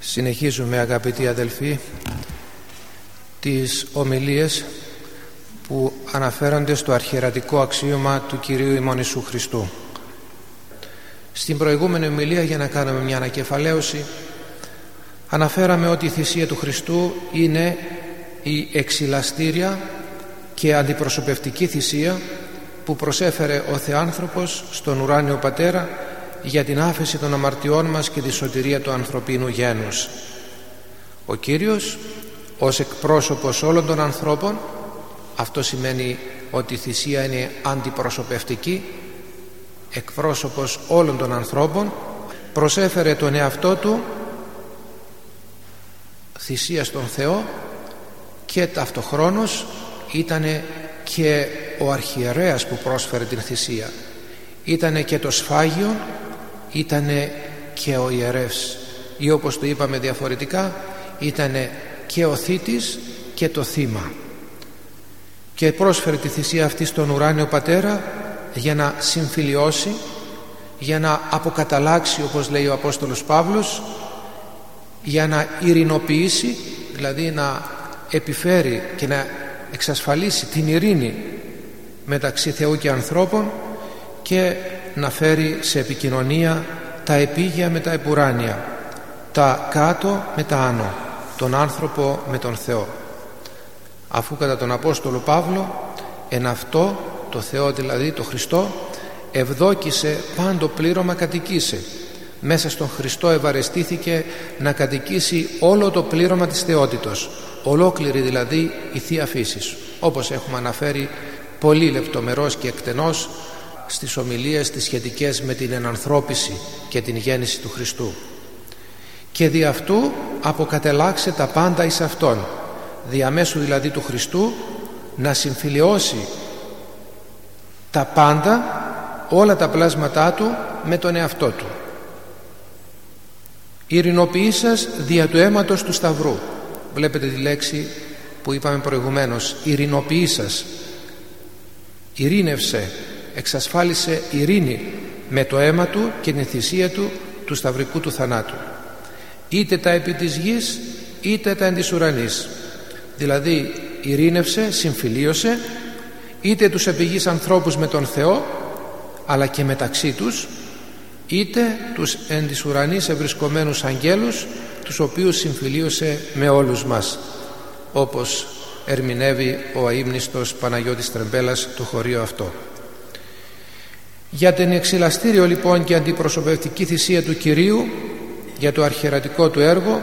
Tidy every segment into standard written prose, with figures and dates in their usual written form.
Συνεχίζουμε, αγαπητοί αδελφοί, τις ομιλίες που αναφέρονται στο αρχιερατικό αξίωμα του Κυρίου ημών Ιησού Χριστού. Στην προηγούμενη ομιλία, για να κάνουμε μια ανακεφαλαίωση, αναφέραμε ότι η θυσία του Χριστού είναι η εξιλαστήρια και αντιπροσωπευτική θυσία που προσέφερε ο Θεάνθρωπος στον ουράνιο Πατέρα για την άφεση των αμαρτιών μας και τη σωτηρία του ανθρωπίνου γένους. Ο Κύριος ως εκπρόσωπος όλων των ανθρώπων, αυτό σημαίνει ότι η θυσία είναι αντιπροσωπευτική, εκπρόσωπος όλων των ανθρώπων, προσέφερε τον εαυτό του θυσία στον Θεό και ταυτοχρόνως ήταν και ο αρχιερέας που πρόσφερε την θυσία, ήταν και το σφάγιο, ήταν και ο ιερεύς, ή όπως το είπαμε διαφορετικά, ήταν και ο θήτης και το θύμα, και πρόσφερε τη θυσία αυτή στον ουράνιο Πατέρα για να συμφιλιώσει, για να αποκαταλλάξει, όπως λέει ο Απόστολος Παύλος, για να ειρηνοποιήσει, δηλαδή να επιφέρει και να εξασφαλίσει την ειρήνη μεταξύ Θεού και ανθρώπων και να φέρει σε επικοινωνία τα επίγεια με τα επουράνια, τα κάτω με τα άνω, τον άνθρωπο με τον Θεό. Αφού κατά τον Απόστολο Παύλο εν αυτό το Θεό, δηλαδή το Χριστό, ευδόκησε πάντο πλήρωμα κατοικήσε, μέσα στον Χριστό ευαρεστήθηκε να κατοικήσει όλο το πλήρωμα της θεότητος, ολόκληρη δηλαδή η Θεία Φύσης, όπως έχουμε αναφέρει πολύ λεπτομερώς και εκτενώς στις ομιλίες τις σχετικές με την ενανθρώπιση και την γέννηση του Χριστού. Και δι' αυτού αποκατελάξε τα πάντα εις Αυτόν, διαμέσου δηλαδή του Χριστού, να συμφιλιώσει τα πάντα, όλα τα πλάσματά Του με τον εαυτό Του. Ειρηνοποιήσας δια του αίματος του Σταυρού. Βλέπετε τη λέξη που είπαμε προηγουμένως, ειρηνοποιήσας, ειρήνευσε, εξασφάλισε ειρήνη με το αίμα Του και την θυσία Του, του σταυρικού του θανάτου, είτε τα επί της γης είτε τα εν της ουρανής. Δηλαδή ειρήνευσε, συμφιλίωσε είτε τους επί γης ανθρώπους με τον Θεό, αλλά και μεταξύ τους, είτε τους εν της ουρανής ευρισκομένους αγγέλους, τους οποίους συμφιλίωσε με όλους μας, όπως ερμηνεύει ο αείμνηστος Παναγιώτης Τρεμπέλας το χωρίο αυτό. Για την εξιλαστήριο λοιπόν και αντιπροσωπευτική θυσία του Κυρίου, για το αρχιερατικό του έργο,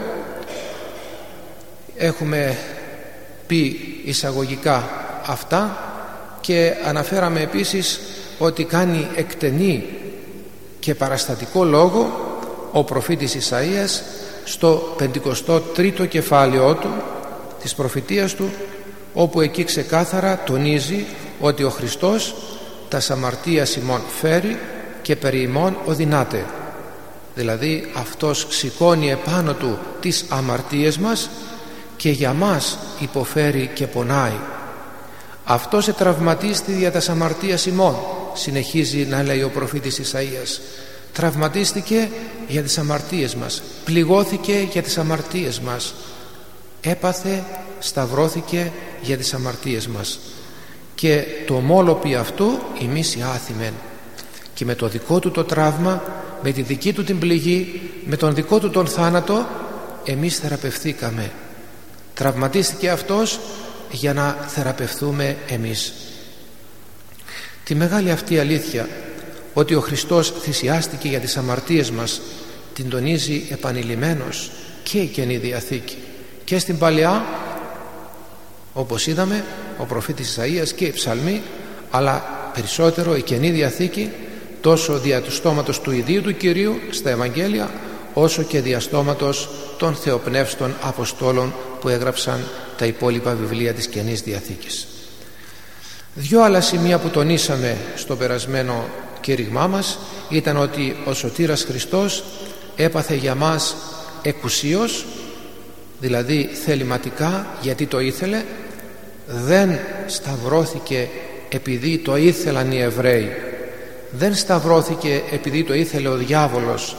έχουμε πει εισαγωγικά αυτά και αναφέραμε επίσης ότι κάνει εκτενή και παραστατικό λόγο ο προφήτης Ισαΐας στο 53ο κεφάλαιό του της προφητείας του, όπου εκεί ξεκάθαρα τονίζει ότι ο Χριστός τας αμαρτίας ημών φέρει και περί ημών οδυνάται, δηλαδή Αυτός σηκώνει επάνω Του τις αμαρτίες μας και για μας υποφέρει και πονάει. Αυτός ετραυματίστη δια τας αμαρτίας ημών, συνεχίζει να λέει ο προφήτης Ισαΐας. Τραυματίστηκε για τις αμαρτίες μας, πληγώθηκε για τις αμαρτίες μας, έπαθε, σταυρώθηκε για τις αμαρτίες μας, και το ομόλοπι αυτού εμείς οι άθιμεν, και με το δικό Του το τραύμα, με τη δική Του την πληγή, με τον δικό Του τον θάνατο εμείς θεραπευθήκαμε. Τραυματίστηκε Αυτός για να θεραπευθούμε εμείς. Τη μεγάλη αυτή αλήθεια ότι ο Χριστός θυσιάστηκε για τις αμαρτίες μας την τονίζει επανειλημμένος και η Καινή Διαθήκη, και στην Παλαιά, όπως είδαμε, ο προφήτης Ισαΐας και οι ψαλμοί, αλλά περισσότερο η Καινή Διαθήκη, τόσο δια του στόματος του ιδίου του Κυρίου στα Ευαγγέλια, όσο και δια στόματος των θεοπνεύστων Αποστόλων που έγραψαν τα υπόλοιπα βιβλία της Καινής Διαθήκης. Δυο άλλα σημεία που τονίσαμε στο περασμένο κήρυγμά μας ήταν ότι ο Σωτήρας Χριστός έπαθε για μας εκουσίως, δηλαδή θεληματικά, γιατί το ήθελε. Δεν σταυρώθηκε επειδή το ήθελαν οι Εβραίοι, δεν σταυρώθηκε επειδή το ήθελε ο διάβολος,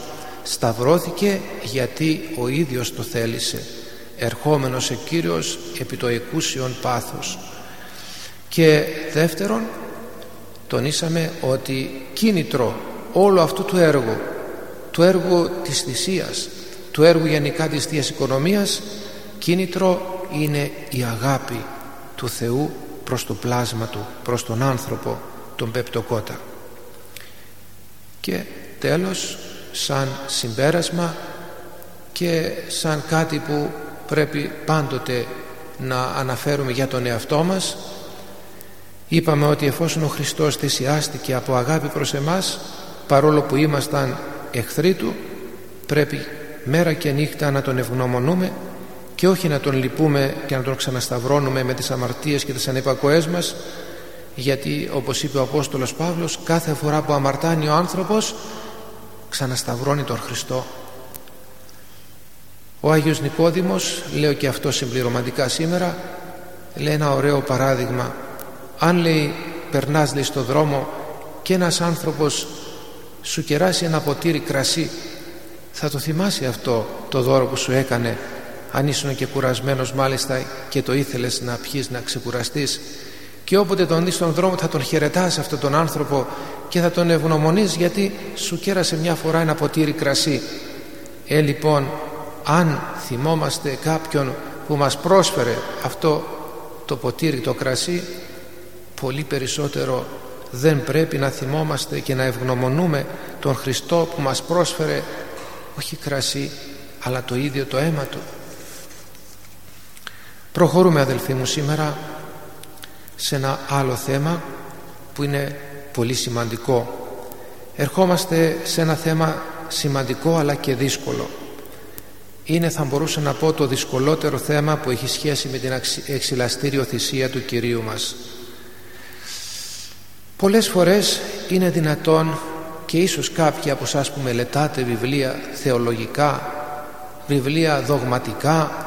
σταυρώθηκε γιατί ο ίδιος το θέλησε, ερχόμενος ο Κύριος επί το εκούσιον πάθος. Και δεύτερον, τονίσαμε ότι κίνητρο όλου αυτού του έργου της θυσίας, του έργου γενικά της Θείας Οικονομίας, κίνητρο είναι η αγάπη του Θεού προς το πλάσμα Του, προς τον άνθρωπο, τον πεπτοκότα. Και τέλος, σαν συμπέρασμα και σαν κάτι που πρέπει πάντοτε να αναφέρουμε για τον εαυτό μας, είπαμε ότι εφόσον ο Χριστός θυσιάστηκε από αγάπη προς εμάς, παρόλο που ήμασταν εχθροί Του, πρέπει μέρα και νύχτα να Τον ευγνωμονούμε και όχι να Τον λυπούμε και να Τον ξανασταυρώνουμε με τις αμαρτίες και τις ανυπακοές μας, γιατί όπως είπε ο Απόστολος Παύλος, κάθε φορά που αμαρτάνει ο άνθρωπος ξανασταυρώνει τον Χριστό. Ο Άγιος Νικόδημος, λέω και αυτό συμπληρωματικά σήμερα, λέει ένα ωραίο παράδειγμα. Αν, λέει, περνάς, λέει, στο δρόμο και ένας άνθρωπος σου κεράσει ένα ποτήρι κρασί, θα το θυμάσαι αυτό το δώρο που σου έκανε, αν ήσουν και κουρασμένος μάλιστα και το ήθελες να πιείς, να ξεκουραστείς, και όποτε τον δεις στον δρόμο θα τον χαιρετάς αυτόν τον άνθρωπο και θα τον ευγνωμονείς γιατί σου κέρασε μια φορά ένα ποτήρι κρασί. Λοιπόν, αν θυμόμαστε κάποιον που μας πρόσφερε αυτό το ποτήρι, το κρασί, πολύ περισσότερο δεν πρέπει να θυμόμαστε και να ευγνωμονούμε τον Χριστό που μας πρόσφερε όχι κρασί αλλά το ίδιο το αίμα Του. Προχωρούμε, αδελφοί μου, σήμερα σε ένα άλλο θέμα που είναι πολύ σημαντικό. Ερχόμαστε σε ένα θέμα σημαντικό αλλά και δύσκολο. Είναι, θα μπορούσα να πω, το δυσκολότερο θέμα που έχει σχέση με την εξηλαστήριο θυσία του Κυρίου μας. Πολλές φορές είναι δυνατόν, και ίσως κάποιοι από εσάς που μελετάτε βιβλία θεολογικά, βιβλία δογματικά,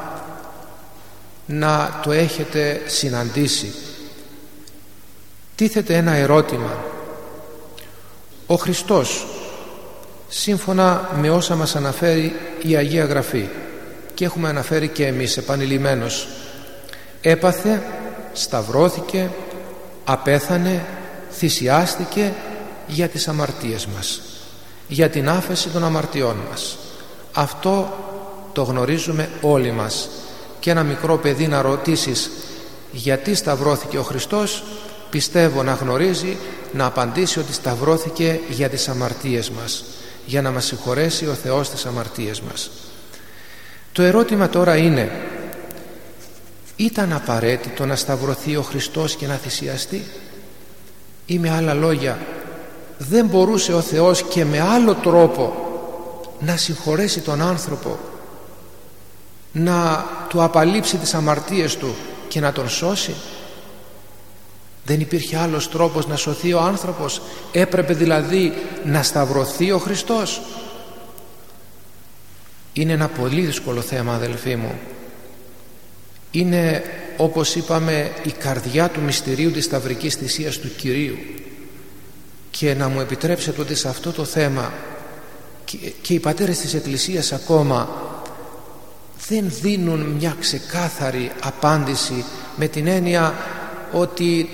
να το έχετε συναντήσει. Τίθεται ένα ερώτημα. Ο Χριστός, σύμφωνα με όσα μας αναφέρει η Αγία Γραφή και έχουμε αναφέρει και εμείς επανειλημμένως, έπαθε, σταυρώθηκε, απέθανε, θυσιάστηκε για τις αμαρτίες μας, για την άφεση των αμαρτιών μας. Αυτό το γνωρίζουμε όλοι μας. Και ένα μικρό παιδί να ρωτήσεις γιατί σταυρώθηκε ο Χριστός, πιστεύω να γνωρίζει, να απαντήσει ότι σταυρώθηκε για τις αμαρτίες μας, για να μας συγχωρέσει ο Θεός τις αμαρτίες μας. Το ερώτημα τώρα είναι, ήταν απαραίτητο να σταυρωθεί ο Χριστός και να θυσιαστεί, ή με άλλα λόγια, δεν μπορούσε ο Θεός και με άλλο τρόπο να συγχωρέσει τον άνθρωπο, να του απαλείψει τις αμαρτίες του και να τον σώσει? Δεν υπήρχε άλλος τρόπος να σωθεί ο άνθρωπος? Έπρεπε δηλαδή να σταυρωθεί ο Χριστός? Είναι ένα πολύ δύσκολο θέμα, αδελφοί μου. Είναι, όπως είπαμε, η καρδιά του μυστηρίου της σταυρικής θυσίας του Κυρίου. Και να μου επιτρέψετε ότι σε αυτό το θέμα και οι πατέρες της Εκκλησίας ακόμα δεν δίνουν μια ξεκάθαρη απάντηση, με την έννοια ότι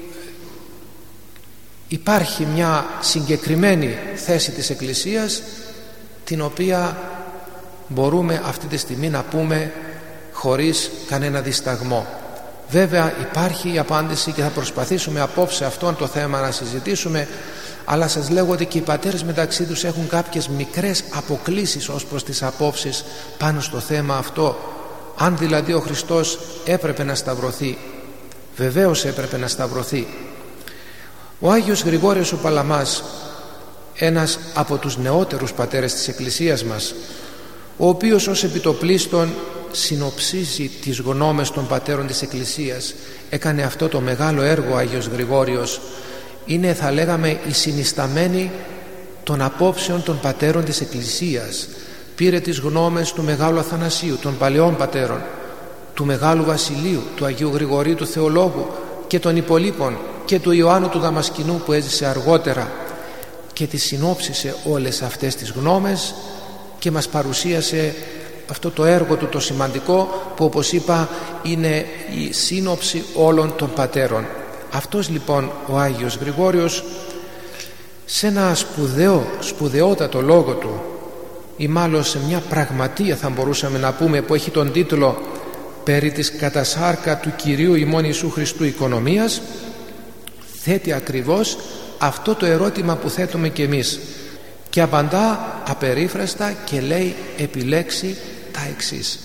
υπάρχει μια συγκεκριμένη θέση της Εκκλησίας την οποία μπορούμε αυτή τη στιγμή να πούμε χωρίς κανένα δισταγμό. Βέβαια υπάρχει η απάντηση και θα προσπαθήσουμε απόψε αυτό το θέμα να συζητήσουμε, αλλά σας λέγω ότι και οι πατέρες μεταξύ τους έχουν κάποιες μικρές αποκλίσεις ως προς τις απόψεις πάνω στο θέμα αυτό. Αν δηλαδή ο Χριστός έπρεπε να σταυρωθεί, βεβαίως έπρεπε να σταυρωθεί. Ο Άγιος Γρηγόριος ο Παλαμάς, ένας από τους νεότερους πατέρες της Εκκλησίας μας, ο οποίος ως επιτοπλίστων συνοψίζει τις γνώμες των πατέρων της Εκκλησίας, έκανε αυτό το μεγάλο έργο ο Άγιος Γρηγόριος. Είναι, θα λέγαμε, η συνισταμένη των απόψεων των πατέρων της Εκκλησίας. Πήρε τις γνώμες του Μεγάλου Αθανασίου, των παλαιών πατέρων, του Μεγάλου Βασιλείου, του Αγίου Γρηγορίου του Θεολόγου και των υπολείπων, και του Ιωάννου του Δαμασκηνού που έζησε αργότερα, και τις συνόψισε όλες αυτές τις γνώμες και μας παρουσίασε αυτό το έργο του το σημαντικό, που όπως είπα είναι η σύνοψη όλων των πατέρων. Αυτός λοιπόν ο Άγιος Γρηγόριος, σε ένα σπουδαιότατο λόγο του, ή μάλλον σε μια πραγματεία θα μπορούσαμε να πούμε, που έχει τον τίτλο «Περί της κατασάρκα του Κυρίου ημών Ιησού Χριστού οικονομίας», θέτει ακριβώς αυτό το ερώτημα που θέτουμε κι εμείς και απαντά απερίφραστα και λέει επιλέξει τα εξής: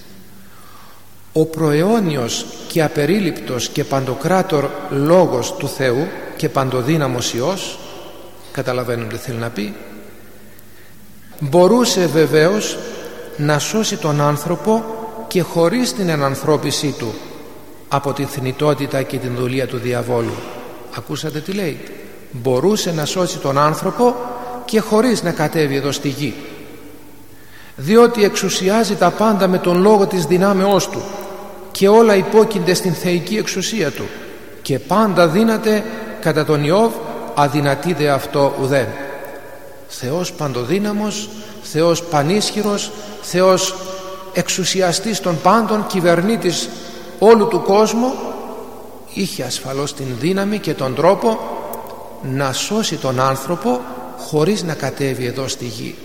ο προαιώνιος και απερίληπτος και παντοκράτορ λόγος του Θεού και παντοδύναμος Υιός, καταλαβαίνουμε τι θέλει να πει, μπορούσε βεβαίως να σώσει τον άνθρωπο και χωρίς την ενανθρώπισή του από την θνητότητα και την δουλεία του διαβόλου. Ακούσατε τι λέει? Μπορούσε να σώσει τον άνθρωπο και χωρίς να κατέβει εδώ στη γη, διότι εξουσιάζει τα πάντα με τον λόγο της δυνάμεώς του και όλα υπόκεινται στην θεϊκή εξουσία του και πάντα δύναται κατά τον Ιώβ, αδυνατή δε αυτό ουδέν. Θεός παντοδύναμος, Θεός πανίσχυρος, Θεός εξουσιαστής των πάντων, κυβερνήτης όλου του κόσμου, είχε ασφαλώς την δύναμη και τον τρόπο να σώσει τον άνθρωπο χωρίς να κατέβει εδώ στη γη.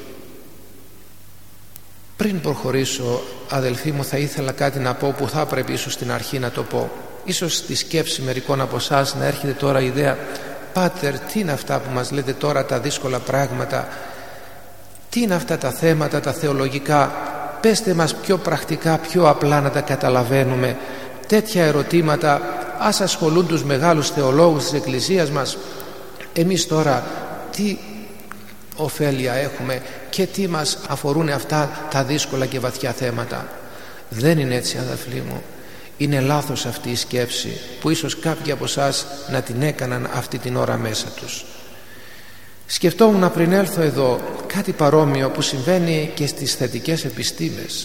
Πριν προχωρήσω, αδελφοί μου, θα ήθελα κάτι να πω που θα πρέπει ίσως στην αρχή να το πω. Ίσως στη σκέψη μερικών από εσάς να έρχεται τώρα η ιδέα: Πάτερ, τι είναι αυτά που μας λέτε τώρα, τα δύσκολα πράγματα, τι είναι αυτά τα θέματα τα θεολογικά, πέστε μας πιο πρακτικά, πιο απλά να τα καταλαβαίνουμε. Τέτοια ερωτήματα ας ασχολούν τους μεγάλους θεολόγους της Εκκλησίας μας. Εμείς τώρα τι ωφέλεια έχουμε και τι μας αφορούν αυτά τα δύσκολα και βαθιά θέματα? Δεν είναι έτσι, αδελφοί μου. Είναι λάθος αυτή η σκέψη που ίσως κάποιοι από εσάς να την έκαναν αυτή την ώρα μέσα τους. Σκεφτόμουν πριν έλθω εδώ κάτι παρόμοιο που συμβαίνει και στις θετικές επιστήμες.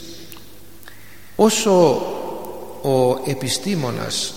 Όσο ο επιστήμονας,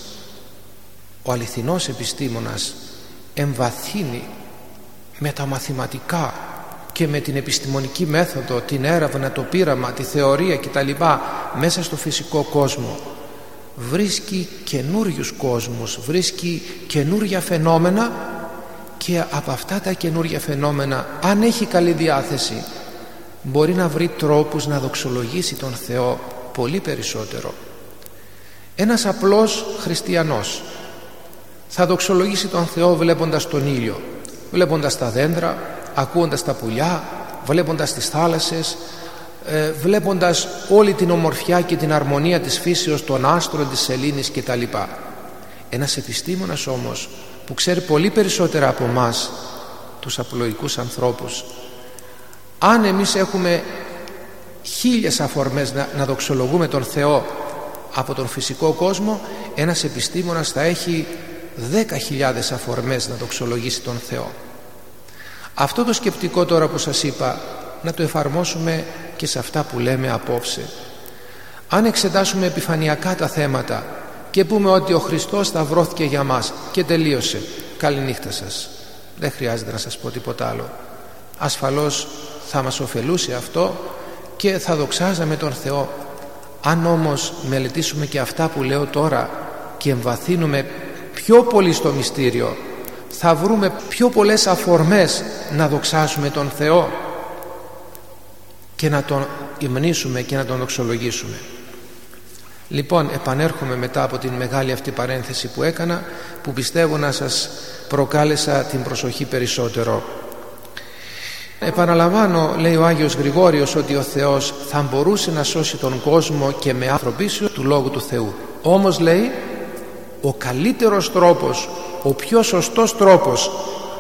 ο αληθινός επιστήμονας, εμβαθύνει με τα μαθηματικά και με την επιστημονική μέθοδο, την έρευνα, το πείραμα, τη θεωρία κτλ. Μέσα στο φυσικό κόσμο, βρίσκει καινούριους κόσμους, βρίσκει καινούρια φαινόμενα, και από αυτά τα καινούρια φαινόμενα, αν έχει καλή διάθεση, μπορεί να βρει τρόπους να δοξολογήσει τον Θεό πολύ περισσότερο. Ένας απλός χριστιανός θα δοξολογήσει τον Θεό βλέποντας τον ήλιο, βλέποντας τα δέντρα, ακούοντας τα πουλιά, βλέποντας τις θάλασσες, βλέποντας όλη την ομορφιά και την αρμονία της φύσεως, των άστρων, της σελήνης κτλ. Ένας επιστήμονας όμως που ξέρει πολύ περισσότερα από μας τους απλοϊκούς ανθρώπους, αν εμείς έχουμε 1000 αφορμές να δοξολογούμε τον Θεό από τον φυσικό κόσμο, ένας επιστήμονας θα έχει 10.000 αφορμές να δοξολογήσει τον Θεό. Αυτό το σκεπτικό τώρα που σας είπα να το εφαρμόσουμε και σε αυτά που λέμε απόψε. Αν εξετάσουμε επιφανειακά τα θέματα και πούμε ότι ο Χριστός σταυρώθηκε για μας και τελείωσε, καληνύχτα σας, δεν χρειάζεται να σας πω τίποτα άλλο. Ασφαλώς θα μας ωφελούσε αυτό και θα δοξάζαμε τον Θεό. Αν όμως μελετήσουμε και αυτά που λέω τώρα και εμβαθύνουμε πιο πολύ στο μυστήριο, θα βρούμε πιο πολλές αφορμές να δοξάσουμε τον Θεό και να τον υμνήσουμε και να τον δοξολογήσουμε. Λοιπόν, επανέρχομαι μετά από την μεγάλη αυτή παρένθεση που έκανα, που πιστεύω να σας προκάλεσα την προσοχή περισσότερο. Επαναλαμβάνω, λέει ο Άγιος Γρηγόριος, ότι ο Θεός θα μπορούσε να σώσει τον κόσμο και με ανθρωπίσιο του Λόγου του Θεού. Όμως, λέει, ο καλύτερος τρόπος, ο πιο σωστός τρόπος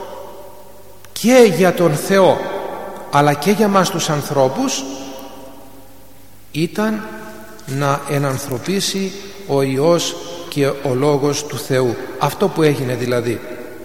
και για τον Θεό αλλά και για μας τους ανθρώπους ήταν να ενανθρωπίσει ο Υιός και ο Λόγος του Θεού. Αυτό που έγινε δηλαδή.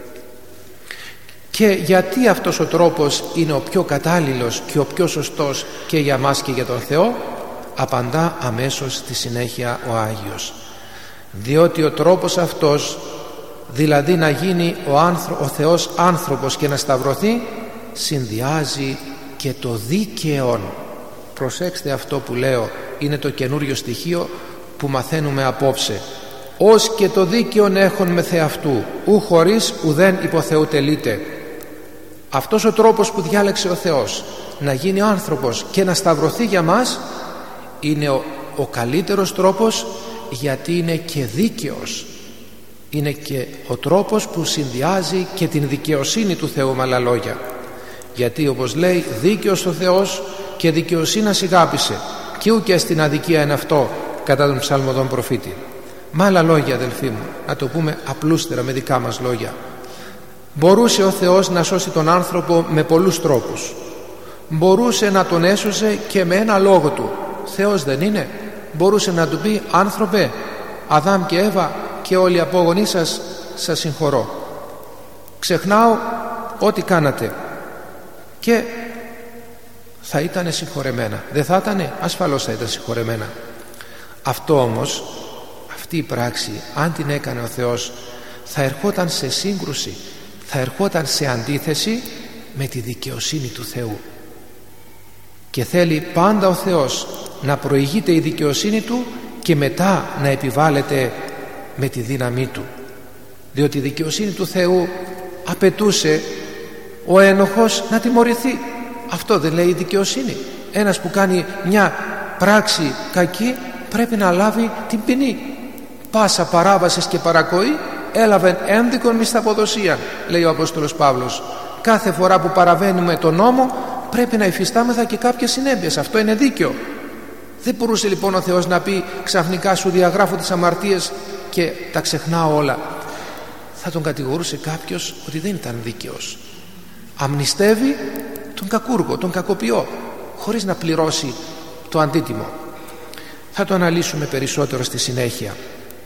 Και γιατί αυτός ο τρόπος είναι ο πιο κατάλληλος και ο πιο σωστός και για μας και για τον Θεό? Απαντά αμέσως στη συνέχεια ο Άγιος. Διότι ο τρόπος αυτός, δηλαδή να γίνει ο Θεός άνθρωπος και να σταυρωθεί, συνδυάζει και το δίκαιον προσέξτε αυτό που λέω, είναι το καινούριο στοιχείο που μαθαίνουμε απόψε. Ως και το δίκαιον έχων με θεαυτού, ου χωρίς ουδέν υποθεού τελείται. Αυτός ο τρόπος που διάλεξε ο Θεός να γίνει άνθρωπος και να σταυρωθεί για μας είναι ο καλύτερος τρόπος, γιατί είναι και δίκαιος. Είναι και ο τρόπος που συνδυάζει και την δικαιοσύνη του Θεού, με άλλα λόγια. Γιατί όπως λέει, δίκαιος ο Θεός και δικαιοσύνας ηγάπησε, και ούκε στην αδικία είναι αυτό, κατά τον ψαλμοδόν προφήτη. Με άλλα λόγια, αδελφοί μου, να το πούμε απλούστερα με δικά μας λόγια, μπορούσε ο Θεός να σώσει τον άνθρωπο με πολλούς τρόπους. Μπορούσε να τον έσωσε και με ένα λόγο του. Θεός δεν είναι? Μπορούσε να του πει, άνθρωπε, Αδάμ και Εύα και όλοι οι απόγονοί σας, σας συγχωρώ, ξεχνάω ό,τι κάνατε, και θα ήταν συγχωρεμένα. Δεν θα ήτανε? Ασφαλώς θα ήταν συγχωρεμένα. Αυτό όμως, αυτή η πράξη, αν την έκανε ο Θεός, θα ερχόταν σε σύγκρουση, θα ερχόταν σε αντίθεση με τη δικαιοσύνη του Θεού. Και θέλει πάντα ο Θεός να προηγείται η δικαιοσύνη του και μετά να επιβάλλεται με τη δύναμή του, διότι η δικαιοσύνη του Θεού απαιτούσε ο ένοχος να τιμωρηθεί. Αυτό δεν λέει η δικαιοσύνη? Ένας που κάνει μια πράξη κακή πρέπει να λάβει την ποινή. Πάσα παράβασης και παρακοή έλαβεν ένδικον μισθαποδοσία, λέει ο Απόστολος Παύλος. Κάθε φορά που παραβαίνουμε τον νόμο πρέπει να υφιστάμεθα και κάποιες συνέπειες. Αυτό είναι δίκαιο. Δεν μπορούσε λοιπόν ο Θεός να πει ξαφνικά σου διαγράφω τις αμαρτίες και τα ξεχνάω όλα. Θα τον κατηγορούσε κάποιος ότι δεν ήταν δίκαιος. Αμνηστεύει τον κακούργο, τον κακοποιό, χωρίς να πληρώσει το αντίτιμο. Θα το αναλύσουμε περισσότερο στη συνέχεια.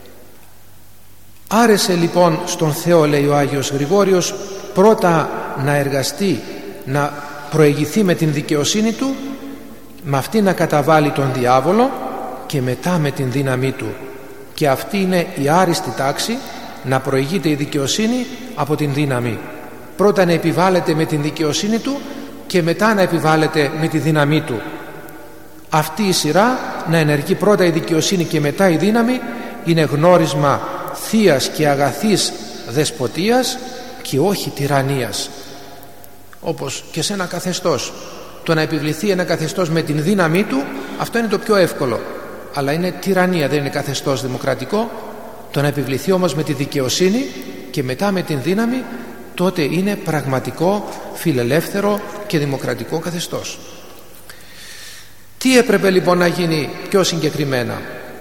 Άρεσε λοιπόν στον Θεό, λέει ο Άγιος Γρηγόριος, πρώτα να εργαστεί, να προηγηθεί με την δικαιοσύνη του, με αυτή να καταβάλει τον διάβολο, και μετά με την δύναμή του. Και αυτή είναι η άριστη τάξη, να προηγείται η δικαιοσύνη από την δύναμη. Πρώτα να επιβάλλεται με την δικαιοσύνη του και μετά να επιβάλλεται με τη δύναμή του. Αυτή η σειρά, να ενεργεί πρώτα η δικαιοσύνη και μετά η δύναμη, είναι γνώρισμα θείας και αγαθής δεσποτείας και όχι τυραννίας. Όπως και σε ένα καθεστώς, το να επιβληθεί ένα καθεστώς με την δύναμή του, αυτό είναι το πιο εύκολο, αλλά είναι τυραννία, δεν είναι καθεστώς δημοκρατικό. Το να επιβληθεί όμως με τη δικαιοσύνη και μετά με την δύναμη, τότε είναι πραγματικό φιλελεύθερο και δημοκρατικό καθεστώς. Τι έπρεπε λοιπόν να γίνει πιο συγκεκριμένα?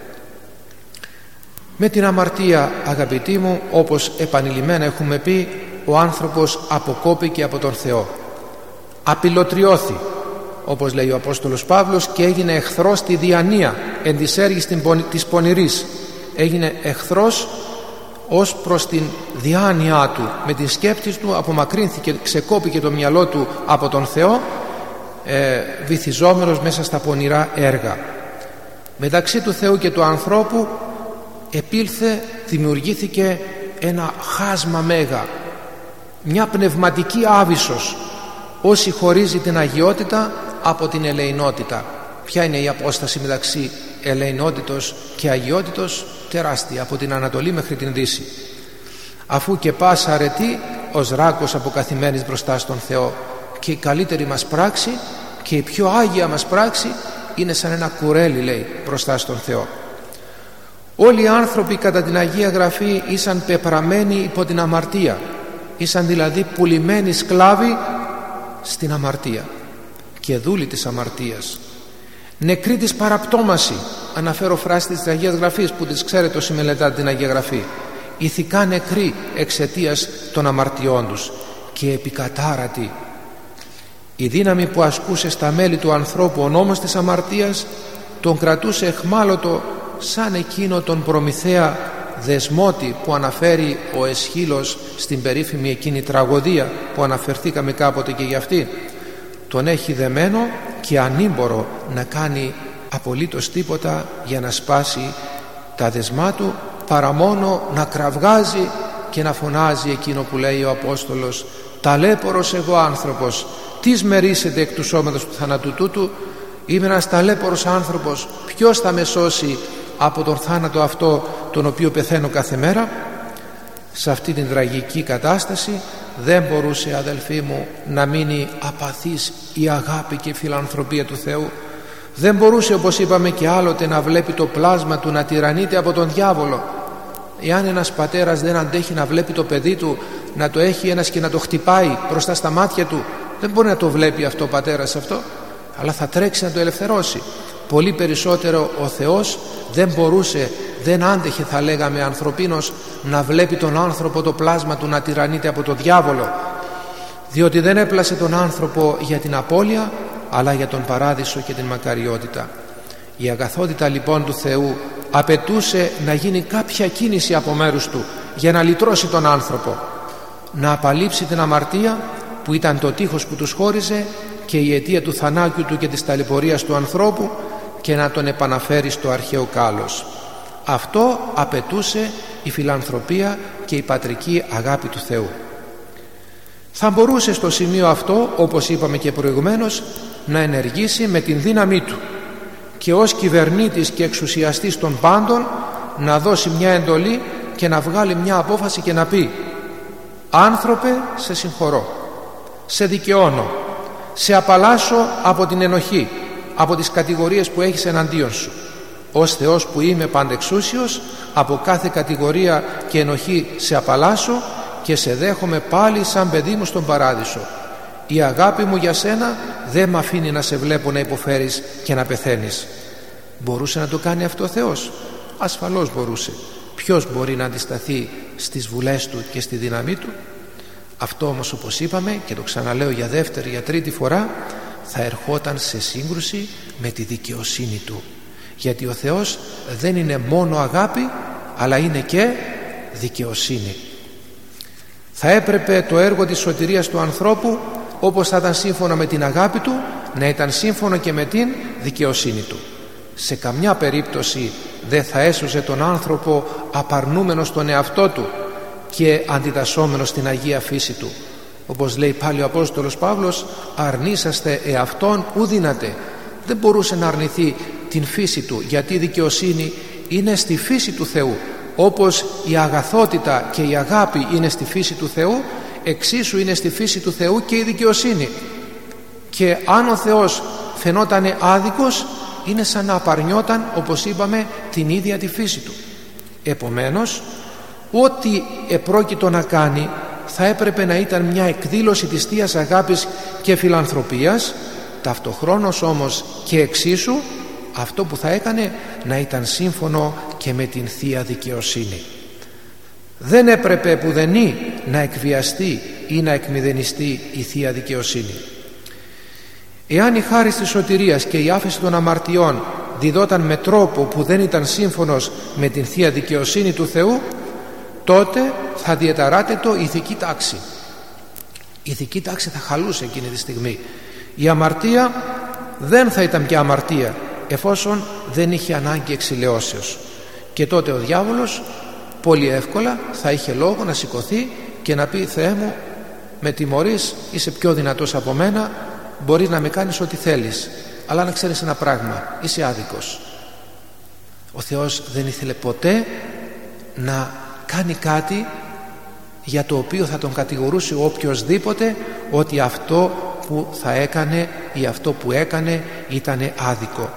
Με την αμαρτία, αγαπητοί μου, όπως επανειλημμένα έχουμε πει, ο άνθρωπος αποκόπηκε από τον Θεό, απειλωτριώθη, όπως λέει ο Απόστολος Παύλος, και έγινε εχθρός στη διανία εν της έργης της πονηρής. Έγινε εχθρός ως προς την διάνοιά του. Με τις σκέψεις του απομακρύνθηκε, ξεκόπηκε το μυαλό του από τον Θεό, βυθιζόμενος μέσα στα πονηρά έργα. Μεταξύ του Θεού και του ανθρώπου επήλθε, δημιουργήθηκε ένα χάσμα μέγα, μια πνευματική άβυσσος, όσοι χωρίζει την αγιότητα από την ελεηνότητα. Ποια είναι η απόσταση μεταξύ ελεηνότητος και αγιότητος? Τεράστια, από την Ανατολή μέχρι την Δύση. Αφού και πάσα αρετή ως ράκος αποκαθημένης μπροστά στον Θεό, και η καλύτερη μας πράξη και η πιο άγια μας πράξη είναι σαν ένα κουρέλι, λέει, μπροστά στον Θεό. Όλοι οι άνθρωποι κατά την Αγία Γραφή ήσαν πεπραμένοι υπό την αμαρτία, ήσαν δηλαδή πουλημένοι σκλάβοι στην αμαρτία και δούλοι της αμαρτίας, νεκροί της παραπτώμαση. Αναφέρω φράσεις της Αγίας Γραφής που τις ξέρετε όσοι μελετάτε την Αγία Γραφή. Ηθικά νεκροί εξαιτίας των αμαρτιών τους και επικατάρατοι. Η δύναμη που ασκούσε στα μέλη του ανθρώπου ο νόμος της αμαρτίας τον κρατούσε εχμάλωτο, σαν εκείνο τον Προμηθέα δεσμότη που αναφέρει ο Εσχύλος στην περίφημη εκείνη τραγωδία που αναφερθήκαμε κάποτε και για αυτή. Τον έχει δεμένο και ανήμπορο να κάνει απολύτως τίποτα για να σπάσει τα δεσμά του, παρά μόνο να κραυγάζει και να φωνάζει εκείνο που λέει ο Απόστολος: «Ταλέπορος εγώ άνθρωπος, τις μερίσετε εκ του σώματος του θανατού τούτου, είμαι ένας ταλέπορος άνθρωπος, ποιος θα με σώσει από τον θάνατο αυτό τον οποίο πεθαίνω κάθε μέρα? Σε αυτή την τραγική κατάσταση δεν μπορούσε, αδελφοί μου, να μείνει απαθής η αγάπη και η φιλανθρωπία του Θεού. Δεν μπορούσε, όπως είπαμε και άλλοτε, να βλέπει το πλάσμα του να τυραννείται από τον διάβολο. Εάν ένας πατέρας δεν αντέχει να βλέπει το παιδί του να το έχει ένας και να το χτυπάει μπροστά στα μάτια του, δεν μπορεί να το βλέπει αυτό ο πατέρας αυτό, αλλά θα τρέξει να το ελευθερώσει. Πολύ περισσότερο ο Θεός δεν μπορούσε, δεν άντεχε, θα λέγαμε ανθρωπίνος, να βλέπει τον άνθρωπο το πλάσμα του να τυραννείται από τον διάβολο, διότι δεν έπλασε τον άνθρωπο για την απώλεια, αλλά για τον παράδεισο και την μακαριότητα. Η αγαθότητα λοιπόν του Θεού απαιτούσε να γίνει κάποια κίνηση από μέρους του για να λυτρώσει τον άνθρωπο, να απαλείψει την αμαρτία που ήταν το τείχος που τους χώριζε και η αιτία του θανάτου του και της ταλαιπωρίας του ανθρώπου, και να τον επαναφέρει στο αρχαίο κάλος. Αυτό απαιτούσε η φιλανθρωπία και η πατρική αγάπη του Θεού. Θα μπορούσε στο σημείο αυτό, όπως είπαμε και προηγουμένως, να ενεργήσει με την δύναμή του και ως κυβερνήτης και εξουσιαστής των πάντων να δώσει μια εντολή και να βγάλει μια απόφαση και να πει: «Άνθρωπε, σε συγχωρώ, σε δικαιώνω, σε απαλλάσσω από την ενοχή, από τις κατηγορίες που έχεις εναντίον σου. Ως Θεός που είμαι παντεξούσιος, από κάθε κατηγορία και ενοχή σε απαλλάσσω και σε δέχομαι πάλι σαν παιδί μου στον παράδεισο. Η αγάπη μου για σένα δεν με αφήνει να σε βλέπω να υποφέρεις και να πεθαίνεις». Μπορούσε να το κάνει αυτό ο Θεός? Ασφαλώς μπορούσε. Ποιος μπορεί να αντισταθεί στις βουλές του και στη δύναμή του? Αυτό όμως, όπως είπαμε και το ξαναλέω για δεύτερη, για τρίτη φορά, θα ερχόταν σε σύγκρουση με τη δικαιοσύνη του, γιατί ο Θεός δεν είναι μόνο αγάπη, αλλά είναι και δικαιοσύνη. Θα έπρεπε το έργο της σωτηρίας του ανθρώπου, όπως θα ήταν σύμφωνο με την αγάπη του, να ήταν σύμφωνο και με την δικαιοσύνη του. Σε καμιά περίπτωση δεν θα έσωζε τον άνθρωπο απαρνούμενος τον εαυτό του και αντιτασσόμενος στην Αγία φύση του. Όπως λέει πάλι ο Απόστολος Παύλος, αρνήσαστε εαυτόν ου δύναται. Δεν μπορούσε να αρνηθεί την φύση του, γιατί η δικαιοσύνη είναι στη φύση του Θεού. Όπως η αγαθότητα και η αγάπη είναι στη φύση του Θεού, εξίσου είναι στη φύση του Θεού και η δικαιοσύνη. Και αν ο Θεός φαινόταν άδικος, είναι σαν να απαρνιόταν, όπως είπαμε, την ίδια τη φύση του. Επομένως, ό,τι επρόκειτο να κάνει θα έπρεπε να ήταν μια εκδήλωση της Θείας αγάπης και φιλανθρωπίας, ταυτοχρόνως όμως και εξίσου αυτό που θα έκανε να ήταν σύμφωνο και με την Θεία δικαιοσύνη. Δεν έπρεπε πουδενή να εκβιαστεί ή να εκμηδενιστεί η Θεία δικαιοσύνη. Εάν η χάρις της σωτηρίας και η άφεση των αμαρτιών διδόταν με τρόπο που δεν ήταν σύμφωνος με την Θεία δικαιοσύνη του Θεού, τότε θα διαταράτετο η ηθική τάξη. Η ηθική τάξη θα χαλούσε εκείνη τη στιγμή. Η αμαρτία δεν θα ήταν πια αμαρτία εφόσον δεν είχε ανάγκη εξηλαιώσεως, και τότε ο διάβολος πολύ εύκολα θα είχε λόγο να σηκωθεί και να πει: «Θεέ μου, με τιμωρείς, είσαι πιο δυνατός από μένα, μπορείς να με κάνεις ό,τι θέλεις, αλλά να ξέρεις ένα πράγμα, είσαι άδικος». Ο Θεός δεν ήθελε ποτέ να κάνει κάτι για το οποίο θα τον κατηγορούσε οποιοσδήποτε ότι αυτό που θα έκανε ή αυτό που έκανε ήταν άδικο.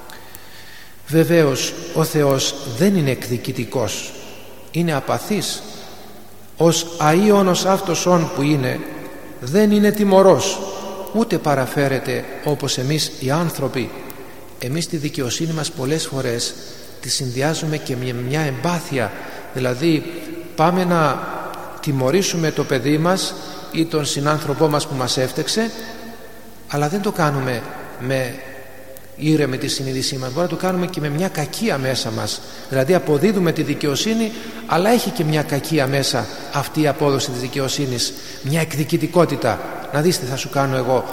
Βεβαίως ο Θεός δεν είναι εκδικητικός, είναι απαθής. Ως αΐωνος αυτοσόν που είναι, δεν είναι τιμωρός, ούτε παραφέρεται όπως εμείς οι άνθρωποι. Εμείς τη δικαιοσύνη μας πολλές φορές τη συνδυάζουμε και με μια εμπάθεια, δηλαδή πάμε να τιμωρήσουμε το παιδί μας ή τον συνάνθρωπό μας που μας έφτεξε, αλλά δεν το κάνουμε με ήρεμη τη συνείδησή μας, μπορεί να το κάνουμε και με μια κακία μέσα μας. Δηλαδή αποδίδουμε τη δικαιοσύνη, αλλά έχει και μια κακία μέσα αυτή η απόδοση της δικαιοσύνης, μια εκδικητικότητα. Να δεις τι θα σου κάνω εγώ.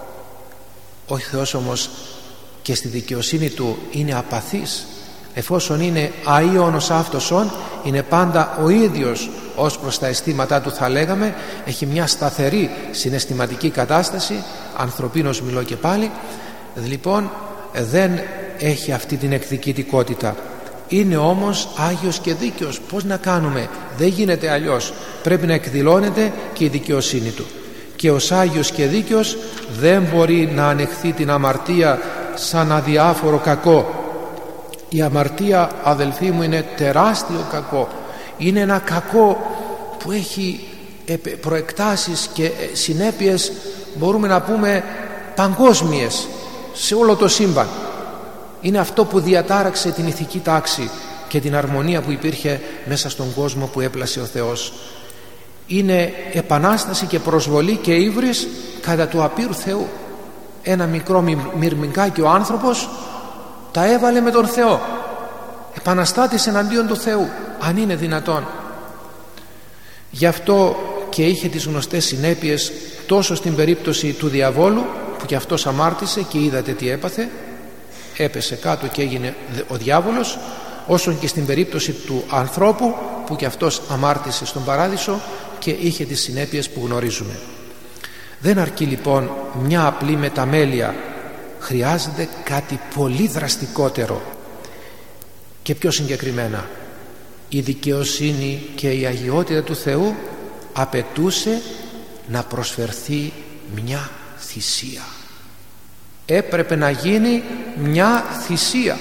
Ο Θεός όμως και στη δικαιοσύνη του είναι απαθής. Εφόσον είναι αΐωνος αυτοσόν, είναι πάντα ο ίδιος ως προς τα αισθήματά του, θα λέγαμε, έχει μια σταθερή συναισθηματική κατάσταση, ανθρωπίνος μιλώ και πάλι. Λοιπόν, δεν έχει αυτή την εκδικητικότητα. Είναι όμως Άγιος και δίκαιος. Πώς να κάνουμε? Δεν γίνεται αλλιώς. Πρέπει να εκδηλώνεται και η δικαιοσύνη του. Και ως Άγιος και δίκαιος δεν μπορεί να ανεχθεί την αμαρτία σαν αδιάφορο κακό. Η αμαρτία, αδελφοί μου, είναι τεράστιο κακό. Είναι ένα κακό που έχει προεκτάσεις και συνέπειες, μπορούμε να πούμε, παγκόσμιες σε όλο το σύμπαν. Είναι αυτό που διατάραξε την ηθική τάξη και την αρμονία που υπήρχε μέσα στον κόσμο που έπλασε ο Θεός. Είναι επανάσταση και προσβολή και ύβρις κατά του απείρου Θεού. Ένα μικρό μυρμηγκάκι ο άνθρωπος τα έβαλε με τον Θεό. Επαναστάτησε εναντίον του Θεού, αν είναι δυνατόν. Γι' αυτό και είχε τις γνωστές συνέπειες τόσο στην περίπτωση του διαβόλου, που κι αυτός αμάρτησε και είδατε τι έπαθε, έπεσε κάτω και έγινε ο διάβολος, όσο και στην περίπτωση του ανθρώπου που κι αυτός αμάρτησε στον παράδεισο και είχε τις συνέπειες που γνωρίζουμε. Δεν αρκεί λοιπόν μια απλή μεταμέλεια, χρειάζεται κάτι πολύ δραστικότερο και πιο συγκεκριμένα. Η δικαιοσύνη και η αγιότητα του Θεού απαιτούσε να προσφερθεί μια θυσία. Έπρεπε να γίνει μια θυσία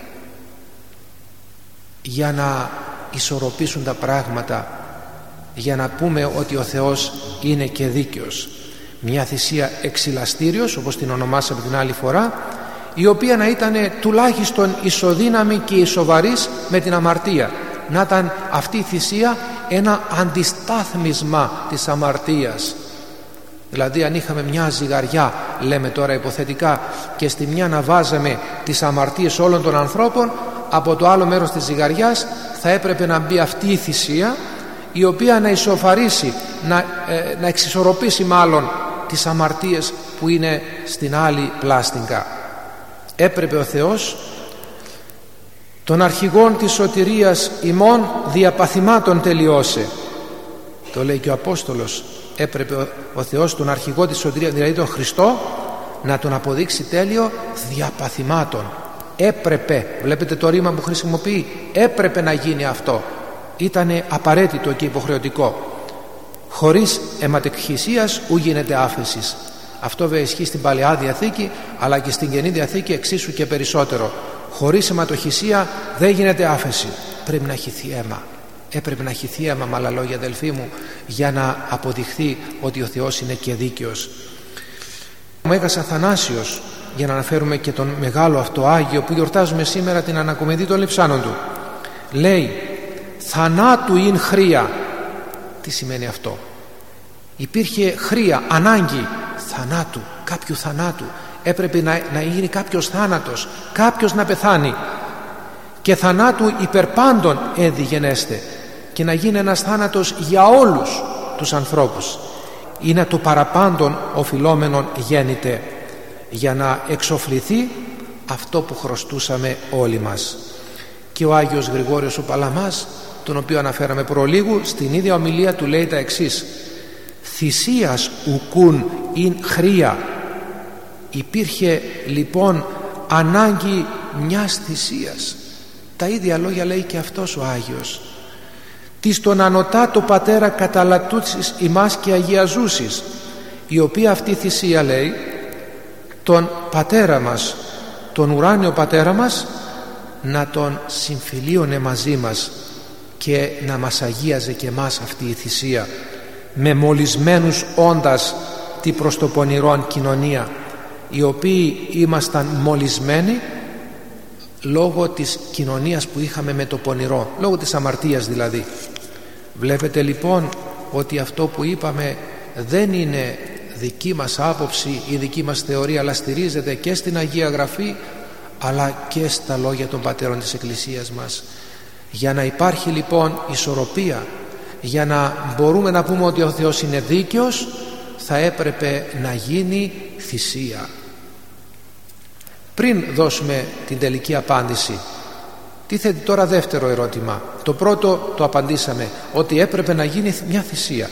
για να ισορροπήσουν τα πράγματα, για να πούμε ότι ο Θεός είναι και δίκαιος. Μια θυσία εξηλαστήριος, όπως την ονομάσαμε την άλλη φορά, η οποία να ήταν τουλάχιστον ισοδύναμη και ισοβαρής με την αμαρτία. Να ήταν αυτή η θυσία ένα αντιστάθμισμα της αμαρτίας. Δηλαδή αν είχαμε μια ζυγαριά, λέμε τώρα υποθετικά, και στη μια να βάζαμε τις αμαρτίες όλων των ανθρώπων, από το άλλο μέρος της ζυγαριάς θα έπρεπε να μπει αυτή η θυσία, η οποία να ισοφαρίσει, να εξισορροπήσει μάλλον τις αμαρτίες που είναι στην άλλη πλάστιγκα. Έπρεπε ο Θεός των αρχηγών της σωτηρίας ημών διαπαθημάτων τελειώσε. Το λέει και ο Απόστολος. Έπρεπε ο Θεός τον αρχηγό της σωτηρίας, δηλαδή τον Χριστό, να τον αποδείξει τέλειο διαπαθημάτων. Έπρεπε, βλέπετε το ρήμα που χρησιμοποιεί, έπρεπε να γίνει αυτό. Ήτανε απαραίτητο και υποχρεωτικό. Χωρίς αιματεκχυσίας ου γίνεται άφεσης. Αυτό βέβαια ισχύει στην Παλαιά Διαθήκη, αλλά και στην Καινή Διαθήκη εξίσου και περισσότερο. Χωρίς αιματοχυσία δεν γίνεται άφεση. Πρέπει να χυθεί αίμα. Έπρεπε να χυθεί αίμα, με άλλα λόγια, αδελφοί μου, για να αποδειχθεί ότι ο Θεός είναι και δίκαιος. Ο Μέγας Αθανάσιος, για να αναφέρουμε και τον μεγάλο αυτό Άγιο που γιορτάζουμε σήμερα την ανακομιδή των λειψάνων του, λέει «Θανάτου ειν χρία». Τι σημαίνει αυτό? Υπήρχε χρία, ανάγκη θανάτου, κάποιου θανάτου. Έπρεπε να γίνει κάποιος θάνατος, κάποιος να πεθάνει, και θανάτου υπερπάντων έδι γενέστε, και να γίνει ένας θάνατος για όλους τους ανθρώπους. Είναι το παραπάντων οφειλόμενον γέννηται, για να εξοφληθεί αυτό που χρωστούσαμε όλοι μας. Και ο Άγιος Γρηγόριος ο Παλαμάς, τον οποίο αναφέραμε προλίγου, στην ίδια ομιλία του λέει τα εξής: «Θυσίας ουκούν ειν χρία». Υπήρχε λοιπόν ανάγκη μιας θυσίας. Τα ίδια λόγια λέει και αυτός ο Άγιος. «Της τον ανωτάτο πατέρα καταλατούσεις ημάς και αγιαζούσεις», η οποία αυτή θυσία, λέει, τον πατέρα μας, τον ουράνιο πατέρα μας, να τον συμφιλίωνε μαζί μας και να μας αγίαζε και εμάς αυτή η θυσία, με μολυσμένους όντας τη προς το πονηρόν κοινωνία, οι οποίοι ήμασταν μολυσμένοι λόγω της κοινωνίας που είχαμε με το πονηρό, λόγω της αμαρτίας δηλαδή. Βλέπετε λοιπόν ότι αυτό που είπαμε δεν είναι δική μας άποψη ή δική μας θεωρία, αλλά στηρίζεται και στην Αγία Γραφή αλλά και στα λόγια των πατέρων της Εκκλησίας μας. Για να υπάρχει λοιπόν ισορροπία, για να μπορούμε να πούμε ότι ο Θεός είναι δίκαιος, θα έπρεπε να γίνει θυσία. Πριν δώσουμε την τελική απάντηση, τίθεται τώρα δεύτερο ερώτημα. Το πρώτο το απαντήσαμε, ότι έπρεπε να γίνει μια θυσία.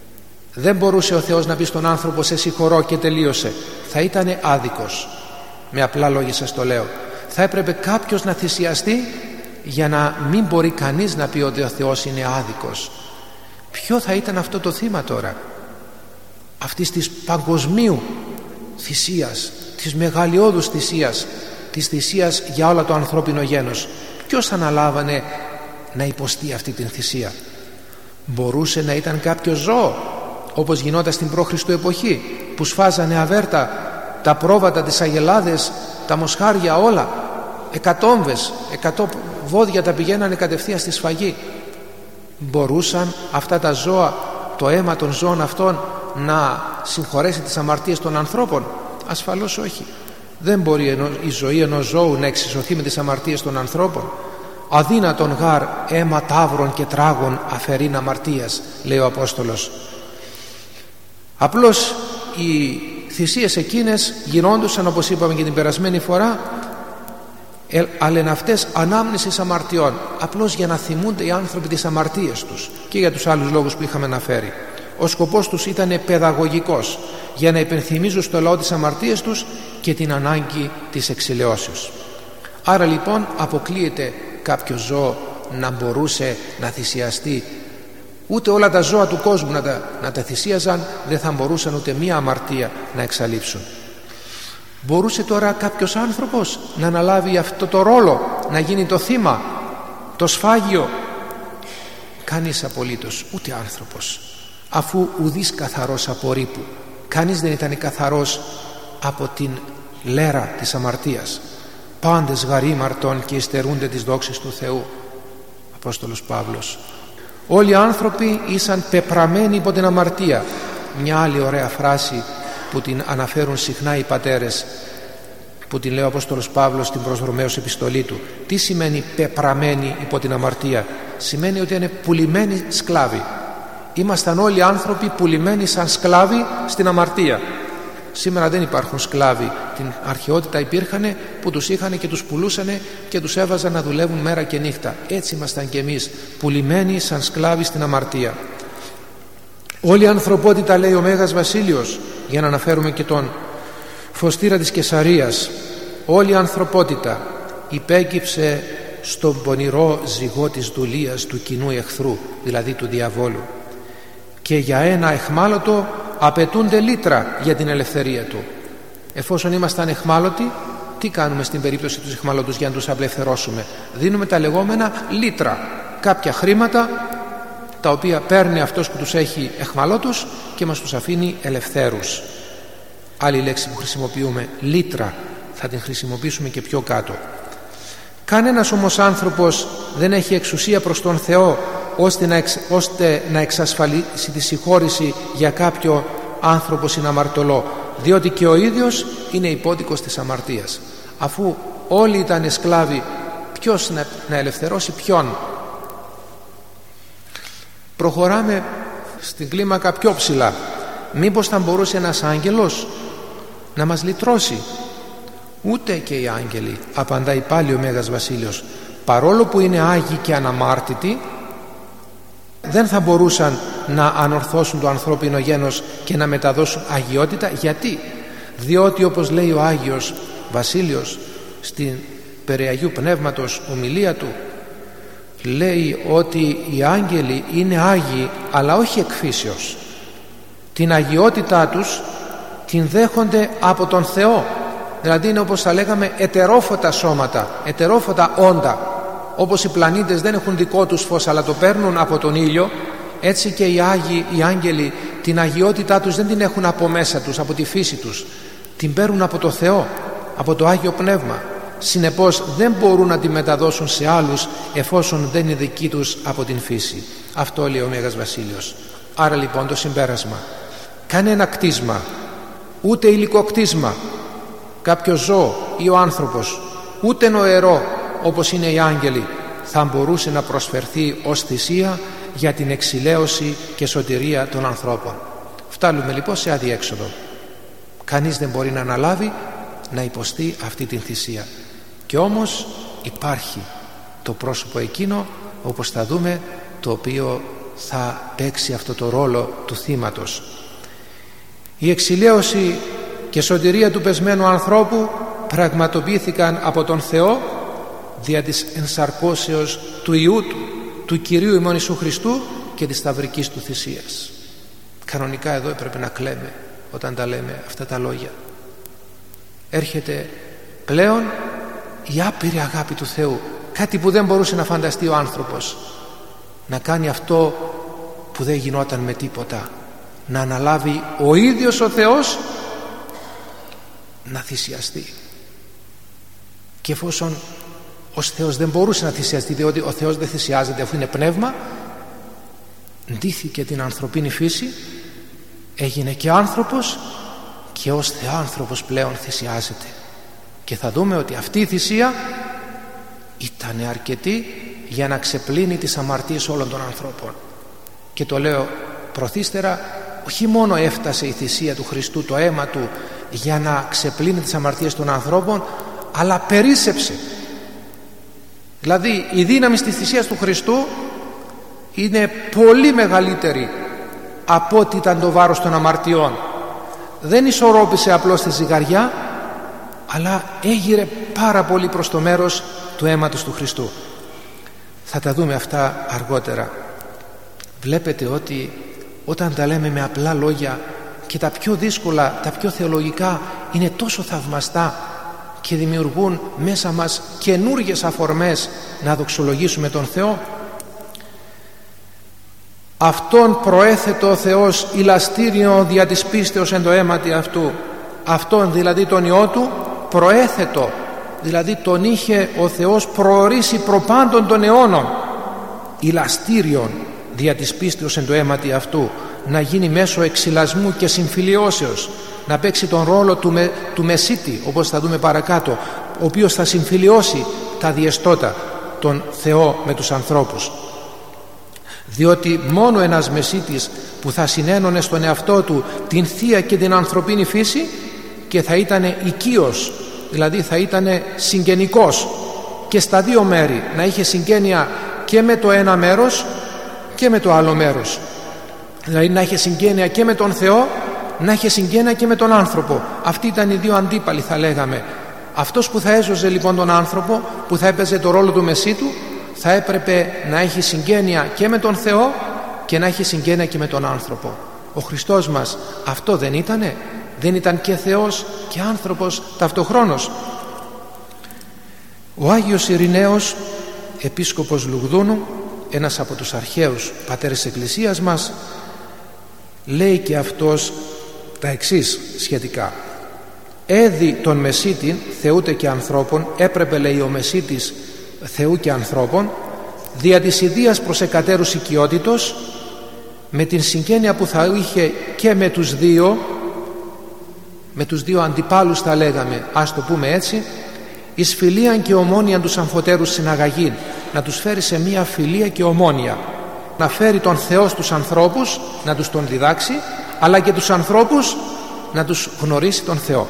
Δεν μπορούσε ο Θεός να πει στον άνθρωπο «σε συγχωρώ» και τελείωσε. Θα ήταν άδικος. Με απλά λόγια σας το λέω. Θα έπρεπε κάποιος να θυσιαστεί για να μην μπορεί κανείς να πει ότι ο Θεός είναι άδικος. Ποιο θα ήταν αυτό το θύμα τώρα αυτής της παγκοσμίου θυσίας, της μεγαλειώδους θυσίας, της θυσίας για όλα το ανθρώπινο γένος? Ποιος θα αναλάβανε να υποστεί αυτή την θυσία? Μπορούσε να ήταν κάποιο ζώο, όπως γινόταν στην π.Χ. εποχή, που σφάζανε αβέρτα τα πρόβατα, τις αγελάδες, τα μοσχάρια, όλα, εκατόμβες, 100 βόδια τα πηγαίνανε κατευθείαν στη σφαγή. Μπορούσαν αυτά τα ζώα, το αίμα των ζώων αυτών, να συγχωρέσει τις αμαρτίες των ανθρώπων? Ασφαλώς όχι. Δεν μπορεί η ζωή ενός ζώου να εξισωθεί με τις αμαρτίες των ανθρώπων. Αδύνατον γάρ αίμα ταύρων και τράγων αφαιρήν αμαρτίας, λέει ο Απόστολος. Απλώς οι θυσίες εκείνες γινόντουσαν, όπως είπαμε και την περασμένη φορά, αλλεναυτές ανάμνησης αμαρτιών, απλώς για να θυμούνται οι άνθρωποι τις αμαρτίες τους και για τους άλλους λόγους που είχαμε αναφέρει. Ο σκοπός τους ήταν παιδαγωγικός, για να υπενθυμίζουν στο λαό τις αμαρτίες τους και την ανάγκη της εξηλαιώσεως. Άρα λοιπόν αποκλείεται κάποιο ζώο να μπορούσε να θυσιαστεί. Ούτε όλα τα ζώα του κόσμου να τα θυσίαζαν, δεν θα μπορούσαν ούτε μία αμαρτία να εξαλείψουν. Μπορούσε τώρα κάποιος άνθρωπος να αναλάβει αυτό το ρόλο, να γίνει το θύμα, το σφάγιο? Κανείς απολύτως, ούτε άνθρωπος, αφού ουδής καθαρός από ρήπου. Κανείς δεν ήταν καθαρός από την λέρα της αμαρτίας. Πάντες γαρήμαρτον και υστερούνται της δόξης του Θεού. Απόστολος Παύλος. Όλοι οι άνθρωποι ήσαν πεπραμένοι υπό την αμαρτία. Μια άλλη ωραία φράση που την αναφέρουν συχνά οι πατέρες, που την λέει ο Απόστολος Παύλος στην προς Ρωμαίους επιστολή του. Τι σημαίνει πεπραμένοι υπό την αμαρτία? Σημαίνει ότι είναι πουλημένοι σκλάβοι. Ήμασταν όλοι άνθρωποι πουλημένοι σαν σκλάβοι στην αμαρτία. Σήμερα δεν υπάρχουν σκλάβοι. Την αρχαιότητα υπήρχανε που τους είχαν και τους πουλούσανε και τους έβαζαν να δουλεύουν μέρα και νύχτα. Έτσι ήμασταν και εμείς, πουλημένοι σαν σκλάβοι στην αμαρτία. Όλη η ανθρωπότητα, λέει ο Μέγας Βασίλειος, για να αναφέρουμε και τον Φωστήρα της Κεσαρίας, όλη η ανθρωπότητα υπέκυψε στον πονηρό ζυγό της δουλείας του κοινού εχθρού, δηλαδή του διαβόλου, και για ένα εχμάλωτο απαιτούνται λίτρα για την ελευθερία του. Εφόσον ήμασταν εχμάλωτοι, τι κάνουμε στην περίπτωση τους εχμάλωτους για να τους απελευθερώσουμε? Δίνουμε τα λεγόμενα λίτρα, κάποια χρήματα τα οποία παίρνει αυτός που τους έχει εχμαλώτους και μας τους αφήνει ελευθέρους. Άλλη λέξη που χρησιμοποιούμε, λίτρα, θα την χρησιμοποιήσουμε και πιο κάτω. Κανένας όμως άνθρωπος δεν έχει εξουσία προς τον Θεό ώστε να εξασφαλίσει τη συγχώρηση για κάποιο άνθρωπο συναμαρτωλό, διότι και ο ίδιος είναι υπόδικος της αμαρτίας. Αφού όλοι ήταν σκλάβοι, ποιος να ελευθερώσει ποιον? Προχωράμε στην κλίμακα πιο ψηλά. Μήπως θα μπορούσε ένας άγγελος να μας λυτρώσει? Ούτε και οι άγγελοι, απαντάει πάλι ο Μέγας Βασίλειος, παρόλο που είναι άγιοι και αναμάρτητοι, δεν θα μπορούσαν να ανορθώσουν το ανθρώπινο γένος και να μεταδώσουν αγιότητα. Γιατί? Διότι, όπως λέει ο Άγιος Βασίλειος στην περί Αγίου Πνεύματος ομιλία του, λέει ότι οι άγγελοι είναι άγιοι, αλλά όχι εκ φύσεως. Την αγιότητά τους την δέχονται από τον Θεό. Δηλαδή είναι, όπως θα λέγαμε, ετερόφωτα σώματα, ετερόφωτα όντα. Όπως οι πλανήτες δεν έχουν δικό τους φως αλλά το παίρνουν από τον ήλιο, έτσι και οι Άγιοι, οι άγγελοι, την αγιότητά τους δεν την έχουν από μέσα τους, από τη φύση τους. Την παίρνουν από το Θεό, από το Άγιο Πνεύμα. Συνεπώς δεν μπορούν να τη μεταδώσουν σε άλλους εφόσον δεν είναι δική τους από την φύση. Αυτό λέει ο Μέγας Βασίλειος. Άρα λοιπόν το συμπέρασμα, κανένα κτίσμα, ούτε υλικό κτίσμα, κάποιο ζώο ή ο άνθρωπος, ούτε νοερό όπως είναι οι άγγελοι, θα μπορούσε να προσφερθεί ως θυσία για την εξηλαίωση και σωτηρία των ανθρώπων. Φτάνουμε λοιπόν σε αδιέξοδο. Κανείς δεν μπορεί να αναλάβει να υποστεί αυτή την θυσία. Και όμως υπάρχει το πρόσωπο εκείνο, όπως θα δούμε, το οποίο θα παίξει αυτό το ρόλο του θύματος. Η εξηλαίωση και σωτηρία του πεσμένου ανθρώπου πραγματοποιήθηκαν από τον Θεό δια της ενσαρκώσεως του Υιού του Κυρίου ημών Ιησού Χριστού και της σταυρικής του θυσίας. Κανονικά εδώ έπρεπε να κλαίμε όταν τα λέμε αυτά τα λόγια. Έρχεται πλέον η άπειρη αγάπη του Θεού, κάτι που δεν μπορούσε να φανταστεί ο άνθρωπος, να κάνει αυτό που δεν γινόταν με τίποτα, να αναλάβει ο ίδιος ο Θεός να θυσιαστεί. Και εφόσον ως Θεός δεν μπορούσε να θυσιαστεί, διότι ο Θεός δεν θυσιάζεται αφού είναι πνεύμα, ντύθηκε την ανθρωπίνη φύση, έγινε και άνθρωπος και ως θεάνθρωπος πλέον θυσιάζεται. Και θα δούμε ότι αυτή η θυσία ήταν αρκετή για να ξεπλύνει τις αμαρτίες όλων των ανθρώπων. Και το λέω προθύστερα, όχι μόνο έφτασε η θυσία του Χριστού, το αίμα του, για να ξεπλύνει τις αμαρτίες των ανθρώπων, αλλά περίσσεψε. Δηλαδή η δύναμη της θυσίας του Χριστού είναι πολύ μεγαλύτερη από ό,τι ήταν το βάρος των αμαρτιών. Δεν ισορρόπησε απλώς τη ζυγαριά, αλλά έγειρε πάρα πολύ προς το μέρος του αίματος του Χριστού. Θα τα δούμε αυτά αργότερα. Βλέπετε ότι όταν τα λέμε με απλά λόγια και τα πιο δύσκολα, τα πιο θεολογικά είναι τόσο θαυμαστά και δημιουργούν μέσα μας καινούργιες αφορμές να δοξολογήσουμε τον Θεό. Αυτόν προέθετο ο Θεός ηλαστήριο δια της πίστεως εν το αίματι αυτού. Αυτόν δηλαδή τον Υιό του προέθετο, δηλαδή τον είχε ο Θεός προορίσει προπάντων των αιώνων, ηλαστήριον δια της πίστεως εν το αίματι αυτού, να γίνει μέσω εξυλασμού και συμφιλιώσεως, να παίξει τον ρόλο του μεσίτη, όπως θα δούμε παρακάτω, ο οποίος θα συμφιλιώσει τα διεστώτα, τον Θεό με τους ανθρώπους. Διότι μόνο ένας μεσίτης που θα συνένωνε στον εαυτό του την θεία και την ανθρωπίνη φύση και θα ήταν οικείος, δηλαδή θα ήταν συγγενικός και στα δύο μέρη, να είχε συγγένεια και με το ένα μέρος και με το άλλο μέρος, δηλαδή να είχε συγγένεια και με τον Θεό, να είχε συγγένεια και με τον άνθρωπο. Αυτοί ήταν οι δύο αντίπαλοι, θα λέγαμε. Αυτός που θα έσωζε λοιπόν τον άνθρωπο, που θα έπαιζε το ρόλο του μεσίτου, θα έπρεπε να έχει συγγένεια και με τον Θεό και να έχει συγγένεια και με τον άνθρωπο. Ο Χριστός μας αυτό δεν ήτανε? Δεν ήταν και Θεός και άνθρωπος ταυτοχρόνως? Ο Άγιος Ειρηναίος, επίσκοπος Λουγδούνου, ένας από τους αρχαίους πατέρες της Εκκλησίας μας, λέει και αυτός τα εξής σχετικά. Έδι τον μεσίτην Θεούτε και ανθρώπων, έπρεπε, λέει, ο μεσίτης Θεού και ανθρώπων, δια της ιδίας προς εκατέρους οικειότητος, με την συγγένεια που θα είχε και με τους δύο αντιπάλους, θα λέγαμε, ας το πούμε έτσι, εις φιλίαν και ομόνιαν τους αμφωτέρους συναγαγήν, να τους φέρει σε μία φιλία και ομόνια, να φέρει τον Θεό στους ανθρώπους, να τους τον διδάξει, αλλά και τους ανθρώπους να τους γνωρίσει τον Θεό.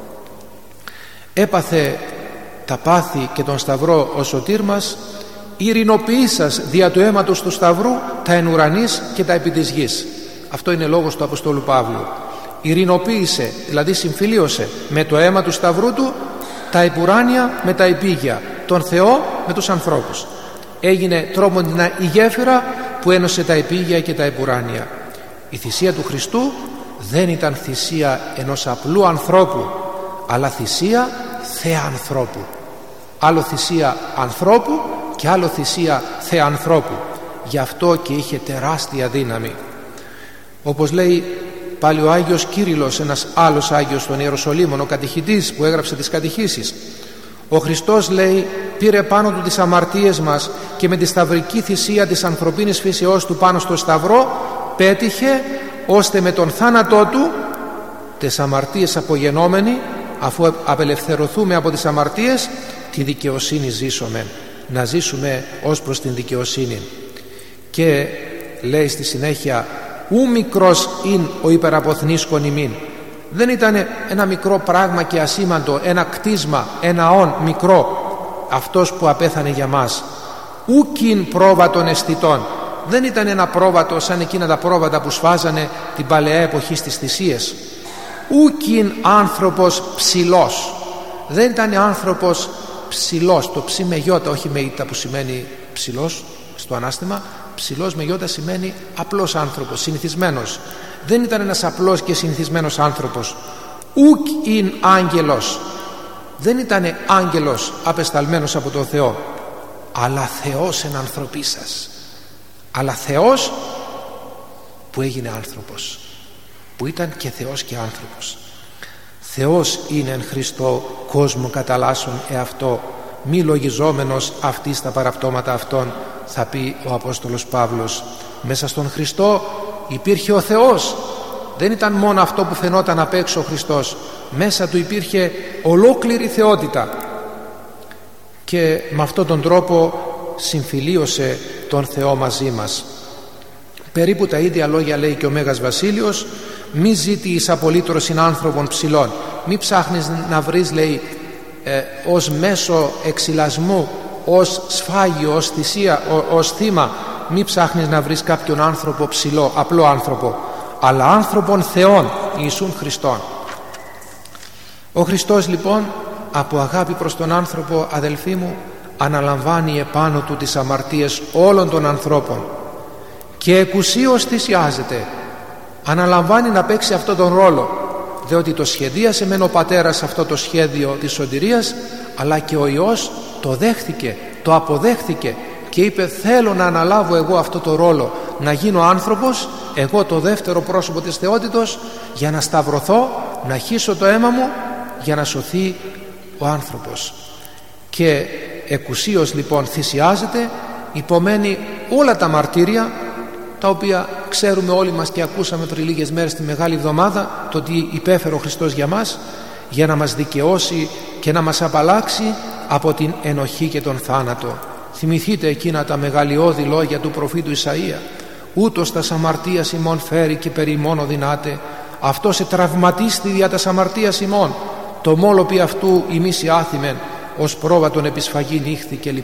Έπαθε τα πάθη και τον Σταυρό ο σωτήρ μας, ειρηνοποιήσας δια του αίματος του Σταυρού τα εν ουρανής και τα επί της γης. Αυτό είναι λόγος του Αποστόλου Παύλου. Ειρηνοποίησε, δηλαδή συμφιλίωσε με το αίμα του Σταυρού του τα επουράνια με τα επίγεια, τον Θεό με τους ανθρώπους. Έγινε τρόμοντινα η γέφυρα που ένωσε τα επίγεια και τα επουράνια. Η θυσία του Χριστού δεν ήταν θυσία ενός απλού ανθρώπου, αλλά θυσία θεανθρώπου. Άλλο θυσία ανθρώπου και άλλο θυσία θεανθρώπου. Γι' αυτό και είχε τεράστια δύναμη. Όπως λέει πάλι ο Άγιος Κύριλλος, ένας άλλος Άγιος των Ιεροσολύμων, ο κατηχητής που έγραψε τις κατηχήσεις, ο Χριστός, λέει, πήρε πάνω του τις αμαρτίες μας και με τη σταυρική θυσία της ανθρωπίνης φύσεώς του πάνω στο Σταυρό πέτυχε ώστε με τον θάνατό του τις αμαρτίες απογενόμενοι, αφού απελευθερωθούμε από τις αμαρτίες, τη δικαιοσύνη ζήσουμε, να ζήσουμε ως προς την δικαιοσύνη. Και λέει στη συνέχεια, ου μικρός ειν ο υπεραποθνίσκον ημίν. Δεν ήταν ένα μικρό πράγμα και ασήμαντο, ένα κτίσμα, ένα όν μικρό, αυτός που απέθανε για μας. Ούκιν πρόβατον αισθητών. Δεν ήταν ένα πρόβατο σαν εκείνα τα πρόβατα που σφάζανε την παλαιά εποχή στις θυσίες. Ούκιν άνθρωπος ψηλός. δεν ήταν άνθρωπος ψηλός, το ψι με γιώτα, όχι με ήτα που σημαίνει ψηλός στο ανάστημα. Ψηλός με γιώτα σημαίνει απλός άνθρωπος, συνηθισμένος. Δεν ήταν ένας απλός και συνηθισμένος άνθρωπος. Ουκ ειν άγγελος, δεν ήταν άγγελος απεσταλμένος από τον Θεό, αλλά Θεός εν ανθρωπίσας. Αλλά Θεός που έγινε άνθρωπος, που ήταν και Θεός και άνθρωπος. Θεός είναι εν Χριστώ κόσμο καταλάσσον εαυτό, μη λογιζόμενος αυτή στα παραπτώματα αυτών, θα πει ο Απόστολος Παύλος. Μέσα στον Χριστό υπήρχε ο Θεός, δεν ήταν μόνο αυτό που φαινόταν απ' έξω ο Χριστός, μέσα του υπήρχε ολόκληρη θεότητα, και με αυτόν τον τρόπο συμφιλίωσε τον Θεό μαζί μας. Περίπου τα ίδια λόγια λέει και ο Μέγας Βασίλειος: μη ζήτης απολύτρως συνάνθρωπων ψηλών. Μη ψάχνεις να βρεις, λέει, ως μέσο εξυλασμού, ως σφάγιο, ως θυσία, ως θύμα, μη ψάχνεις να βρεις κάποιον άνθρωπο ψηλό, απλό άνθρωπο, αλλά άνθρωπον Θεών, Ιησούν Χριστόν. Ο Χριστός λοιπόν από αγάπη προς τον άνθρωπο, αδελφοί μου, αναλαμβάνει επάνω του τις αμαρτίες όλων των ανθρώπων και εκουσίως θυσιάζεται, αναλαμβάνει να παίξει αυτόν τον ρόλο, διότι το σχεδίασε μεν ο Πατέρας αυτό το σχέδιο της σωτηρίας, αλλά και ο Υιός το δέχθηκε, το αποδέχθηκε και είπε: θέλω να αναλάβω εγώ αυτό το ρόλο, να γίνω άνθρωπος, εγώ το δεύτερο πρόσωπο της θεότητος, για να σταυρωθώ, να χύσω το αίμα μου για να σωθεί ο άνθρωπος. Και εκουσίως λοιπόν θυσιάζεται, υπομένει όλα τα μαρτύρια, τα οποία ξέρουμε όλοι μας και ακούσαμε πριν λίγες μέρες τη Μεγάλη Εβδομάδα, το τι υπέφερε ο Χριστός για μας, για να μας δικαιώσει και να μας απαλλάξει από την ενοχή και τον θάνατο. Θυμηθείτε εκείνα τα μεγαλειώδη λόγια του προφήτου Ισαΐα: ούτως τας αμαρτίας ημών φέρει και περί ημών οδυνάται, αυτός ετραυματίστη δια τας αμαρτίας ημών, το μόλοπι αυτού ημείς οι άθημεν, ως πρόβατον επισφαγή νύχθη κλπ.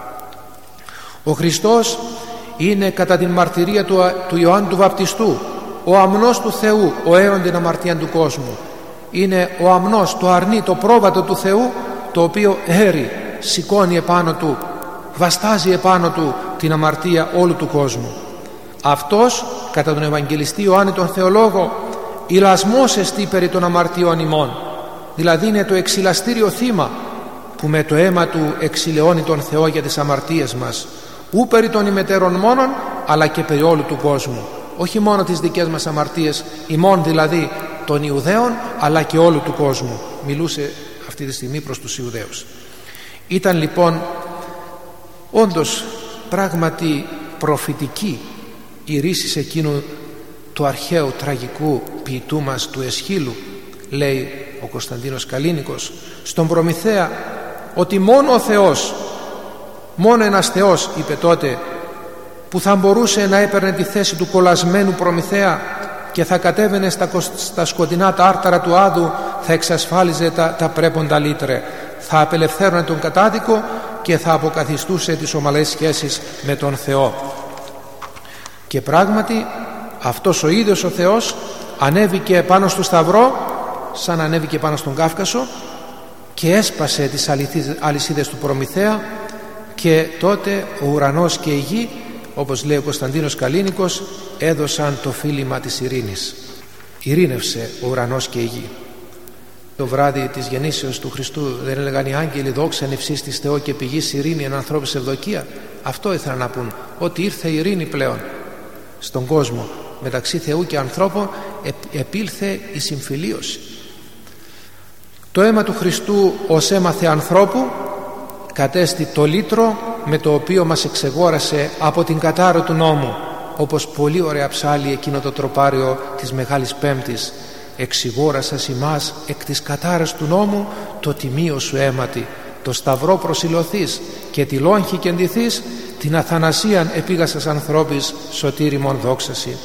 Ο Χριστός είναι κατά την μαρτυρία του Ιωάννου του Βαπτιστού ο αμνός του Θεού, ο αίων την αμαρτίαν του κόσμου. Είναι ο αμνός, το αρνί, το πρόβατο του Θεού, το οποίο έρει, σηκώνει επάνω του, βαστάζει επάνω του την αμαρτία όλου του κόσμου. Αυτός κατά τον Ευαγγελιστή Ιωάννη τον Θεολόγο ηλασμός εστί περί των αμαρτιών ημών, δηλαδή είναι το εξυλαστήριο θύμα που με το αίμα του εξηλαιώνει τον Θεό για τις αμαρτίες μας, ου περί των ημετέρων μόνον, αλλά και περί όλου του κόσμου, όχι μόνο τις δικές μας αμαρτίες ημών, δηλαδή των Ιουδαίων, αλλά και όλου του κόσμου. Μιλούσε αυτή τη στιγμή προς τους Ιουδαίους. Ήταν λοιπόν όντως πράγματι προφητική η ρίση εκείνου του αρχαίου τραγικού ποιητού μας, του Εσχύλου, λέει ο Κωνσταντίνος Καλίνικος στον Προμηθέα, ότι μόνο ο Θεός, μόνο ένας Θεός, είπε τότε, που θα μπορούσε να έπαιρνε τη θέση του κολλασμένου Προμηθέα και θα κατέβαινε στα σκοτεινά τα άρταρα του Άδου, θα εξασφάλιζε τα πρέποντα λύτρε, θα απελευθέρωνε τον κατάδικο και θα αποκαθιστούσε τις ομαλές σχέσεις με τον Θεό. Και πράγματι αυτός ο ίδιος ο Θεός ανέβηκε πάνω στο Σταυρό, σαν ανέβηκε πάνω στον Κάφκασο, και έσπασε τις αλυσίδες του Προμηθέα, και τότε ο ουρανός και η γη, όπως λέει ο Κωνσταντίνος Καλίνικος, έδωσαν το φίλημα της ειρήνης. Ειρήνευσε ο ουρανός και η γη. Το βράδυ της γεννήσεως του Χριστού δεν έλεγαν οι άγγελοι: δόξα εν υψίστης της Θεό και πηγής ειρήνη εν ανθρώπους ευδοκία? Αυτό ήθελαν να πούν, ότι ήρθε η ειρήνη πλέον στον κόσμο, μεταξύ Θεού και ανθρώπων επήλθε η συμφιλίωση. Το αίμα του Χριστού ως αίμα Θεανθρώπου κατέστη το λύτρο με το οποίο μας εξεγόρασε από την κατάρο του νόμου, όπως πολύ ωραία ψάλλει εκείνο το τροπάριο της Μεγάλης Πέμπτης: εξηγόρασας ημάς εκ της κατάρας του νόμου το τιμίο σου αίματι, το σταυρό προσιλωθείς και τη λόγχη κεντηθείς, την αθανασίαν επίγασας ανθρώπης σωτήριμον δόξαση.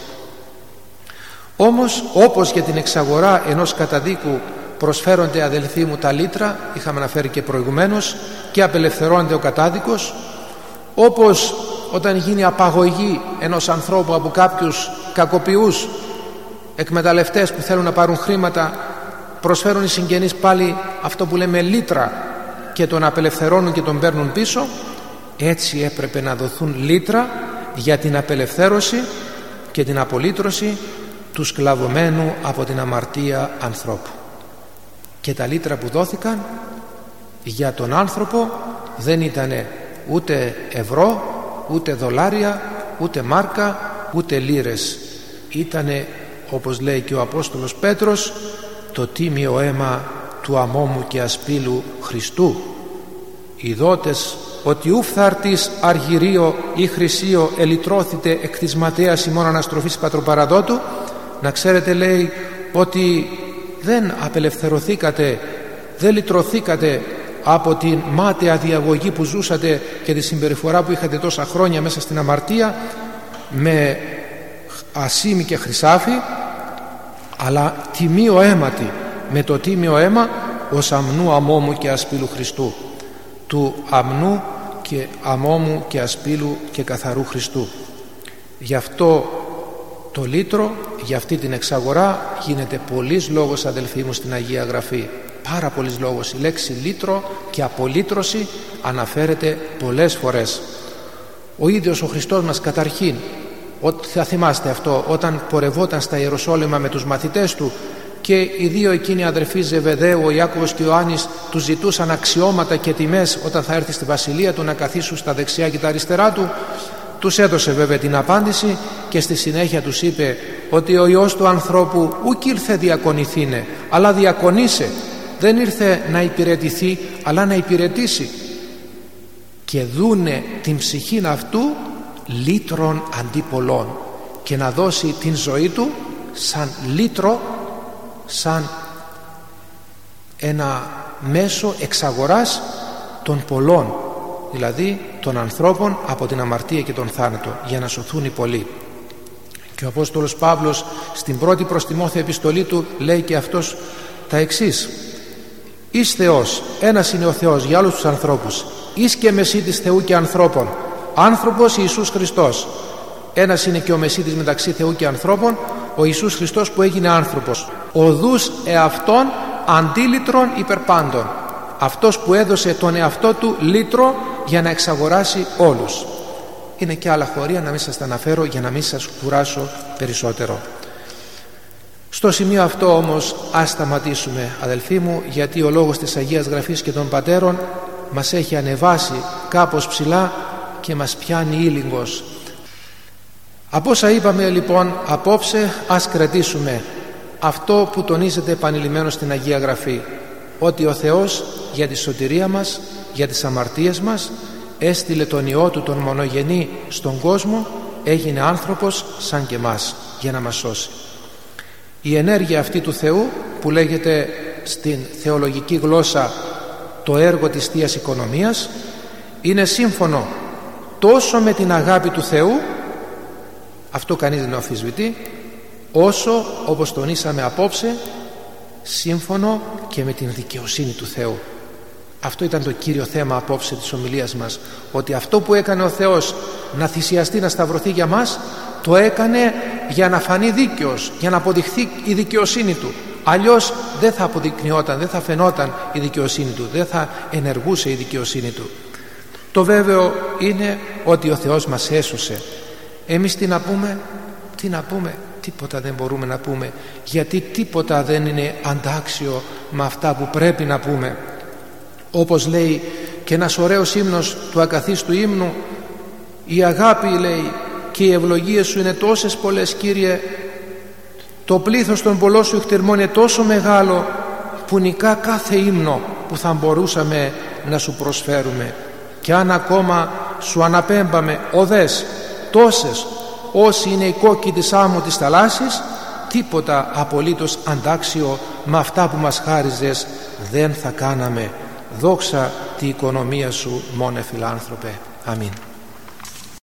Όμως όπως για την εξαγορά ενός καταδίκου προσφέρονται, αδελφοί μου, τα λύτρα, είχαμε αναφέρει και προηγουμένως, και απελευθερώνεται ο κατάδικος, όπως όταν γίνει απαγωγή ενός ανθρώπου από κάποιους κακοποιούς εκμεταλλευτές που θέλουν να πάρουν χρήματα, προσφέρουν οι συγγενείς πάλι αυτό που λέμε λύτρα και τον απελευθερώνουν και τον παίρνουν πίσω, έτσι έπρεπε να δοθούν λύτρα για την απελευθέρωση και την απολύτρωση του σκλαβωμένου από την αμαρτία ανθρώπου. Και τα λύτρα που δόθηκαν για τον άνθρωπο δεν ήταν ούτε ευρώ, ούτε δολάρια, ούτε μάρκα, ούτε λίρες. Ήτανε, όπως λέει και ο Απόστολος Πέτρος, το τίμιο αίμα του αμόμου και ασπίλου Χριστού. Οι δότες ότι ουφθαρτής αργυρίο ή χρυσίο ελυτρώθητε εκ της ματέας ημών αναστροφής πατροπαραδότου. Να ξέρετε, λέει, ότι δεν απελευθερωθήκατε, δεν λυτρωθήκατε από την μάταια διαγωγή που ζούσατε και τη συμπεριφορά που είχατε τόσα χρόνια μέσα στην αμαρτία με ασίμι και χρυσάφι, αλλά τιμίο αίματι, με το τίμιο αίμα ως αμνού αμόμου και ασπίλου Χριστού, του αμνού και αμόμου και ασπίλου και καθαρού Χριστού. Γι' αυτό το λύτρο, για αυτή την εξαγορά γίνεται πολλής λόγος, αδελφοί μου, στην Αγία Γραφή. Πάρα πολλής λόγος. Η λέξη λύτρο και απολύτρωση αναφέρεται πολλές φορές. Ο ίδιος ο Χριστός μας καταρχήν, θα θυμάστε αυτό, όταν πορευόταν στα Ιεροσόλυμα με τους μαθητές του και οι δύο εκείνοι αδερφοί Ζεβεδαίου, ο Ιάκωβος και ο Ιωάννης, τους ζητούσαν αξιώματα και τιμές όταν θα έρθει στη βασιλεία του να καθίσουν στα δεξιά και τα αριστερά του, τους έδωσε βέβαια την απάντηση και στη συνέχεια τους είπε ότι ο Υιός του ανθρώπου ούκ ήρθε διακονηθήνε, αλλά διακονήσε. Δεν ήρθε να υπηρετηθεί, αλλά να υπηρετήσει. Και δούνε την ψυχήν αυτού λύτρων αντί πολλών, και να δώσει την ζωή του σαν λύτρο, σαν ένα μέσο εξαγοράς των πολλών, δηλαδή των ανθρώπων από την αμαρτία και τον θάνατο, για να σωθούν οι πολλοί. Και ο Απόστολος Παύλος στην πρώτη προς Τιμόθεο επιστολή του λέει και αυτός τα εξής: «Εις Θεός, ένας είναι ο Θεός για όλους τους ανθρώπους, εις και μεσίτης Θεού και ανθρώπων, άνθρωπος Ιησούς Χριστός». Ένας είναι και ο μεσίτης μεταξύ Θεού και ανθρώπων, ο Ιησούς Χριστός που έγινε άνθρωπος. Οδούς εαυτόν αντίλυτρων υπερπάντων. Αυτός που έδωσε τον εαυτό του λύτρο για να εξαγοράσει όλους. Είναι και άλλα χωρία, να μην σας τα αναφέρω για να μην σας κουράσω περισσότερο. Στο σημείο αυτό όμως ας σταματήσουμε, αδελφοί μου, γιατί ο λόγος της Αγίας Γραφής και των Πατέρων μας έχει ανεβάσει κάπως ψηλά και μας πιάνει ήλιγκος. Από όσα είπαμε λοιπόν απόψε, ας κρατήσουμε αυτό που τονίζεται επανειλημμένο στην Αγία Γραφή, ότι ο Θεός για τη σωτηρία μας, για τις αμαρτίες μας, έστειλε τον Υιό του τον μονογενή στον κόσμο, έγινε άνθρωπος σαν και μας για να μας σώσει. Η ενέργεια αυτή του Θεού, που λέγεται στην θεολογική γλώσσα το έργο της Θείας Οικονομίας, είναι σύμφωνο τόσο με την αγάπη του Θεού, αυτό κανείς δεν αμφισβητεί, όσο, όπως τονίσαμε απόψε, σύμφωνο και με την δικαιοσύνη του Θεού. Αυτό ήταν το κύριο θέμα απόψε της ομιλίας μας, ότι αυτό που έκανε ο Θεός να θυσιαστεί, να σταυρωθεί για μας, το έκανε για να φανεί δίκαιος, για να αποδειχθεί η δικαιοσύνη του. Αλλιώς δεν θα αποδεικνυόταν, δεν θα φαινόταν η δικαιοσύνη του, δεν θα ενεργούσε η δικαιοσύνη του. Το βέβαιο είναι ότι ο Θεός μας έσωσε. Εμείς τι να πούμε, τίποτα δεν μπορούμε να πούμε, γιατί τίποτα δεν είναι αντάξιο με αυτά που πρέπει να πούμε. Όπως λέει και ένας ωραίος ύμνος του ακαθίστου ύμνου, η αγάπη, λέει, και οι ευλογίες σου είναι τόσες πολλές, Κύριε, το πλήθος των πολλών σου εχτερμών είναι τόσο μεγάλο που νικά κάθε ύμνο που θα μπορούσαμε να σου προσφέρουμε. Και αν ακόμα σου αναπέμπαμε οδές τόσες όσοι είναι οι κόκκι της άμμου της θαλάσσης, τίποτα απολύτως αντάξιο με αυτά που μας χάριζες δεν θα κάναμε. Δόξα τη οικονομία σου, μόνε φιλάνθρωπε. Αμήν.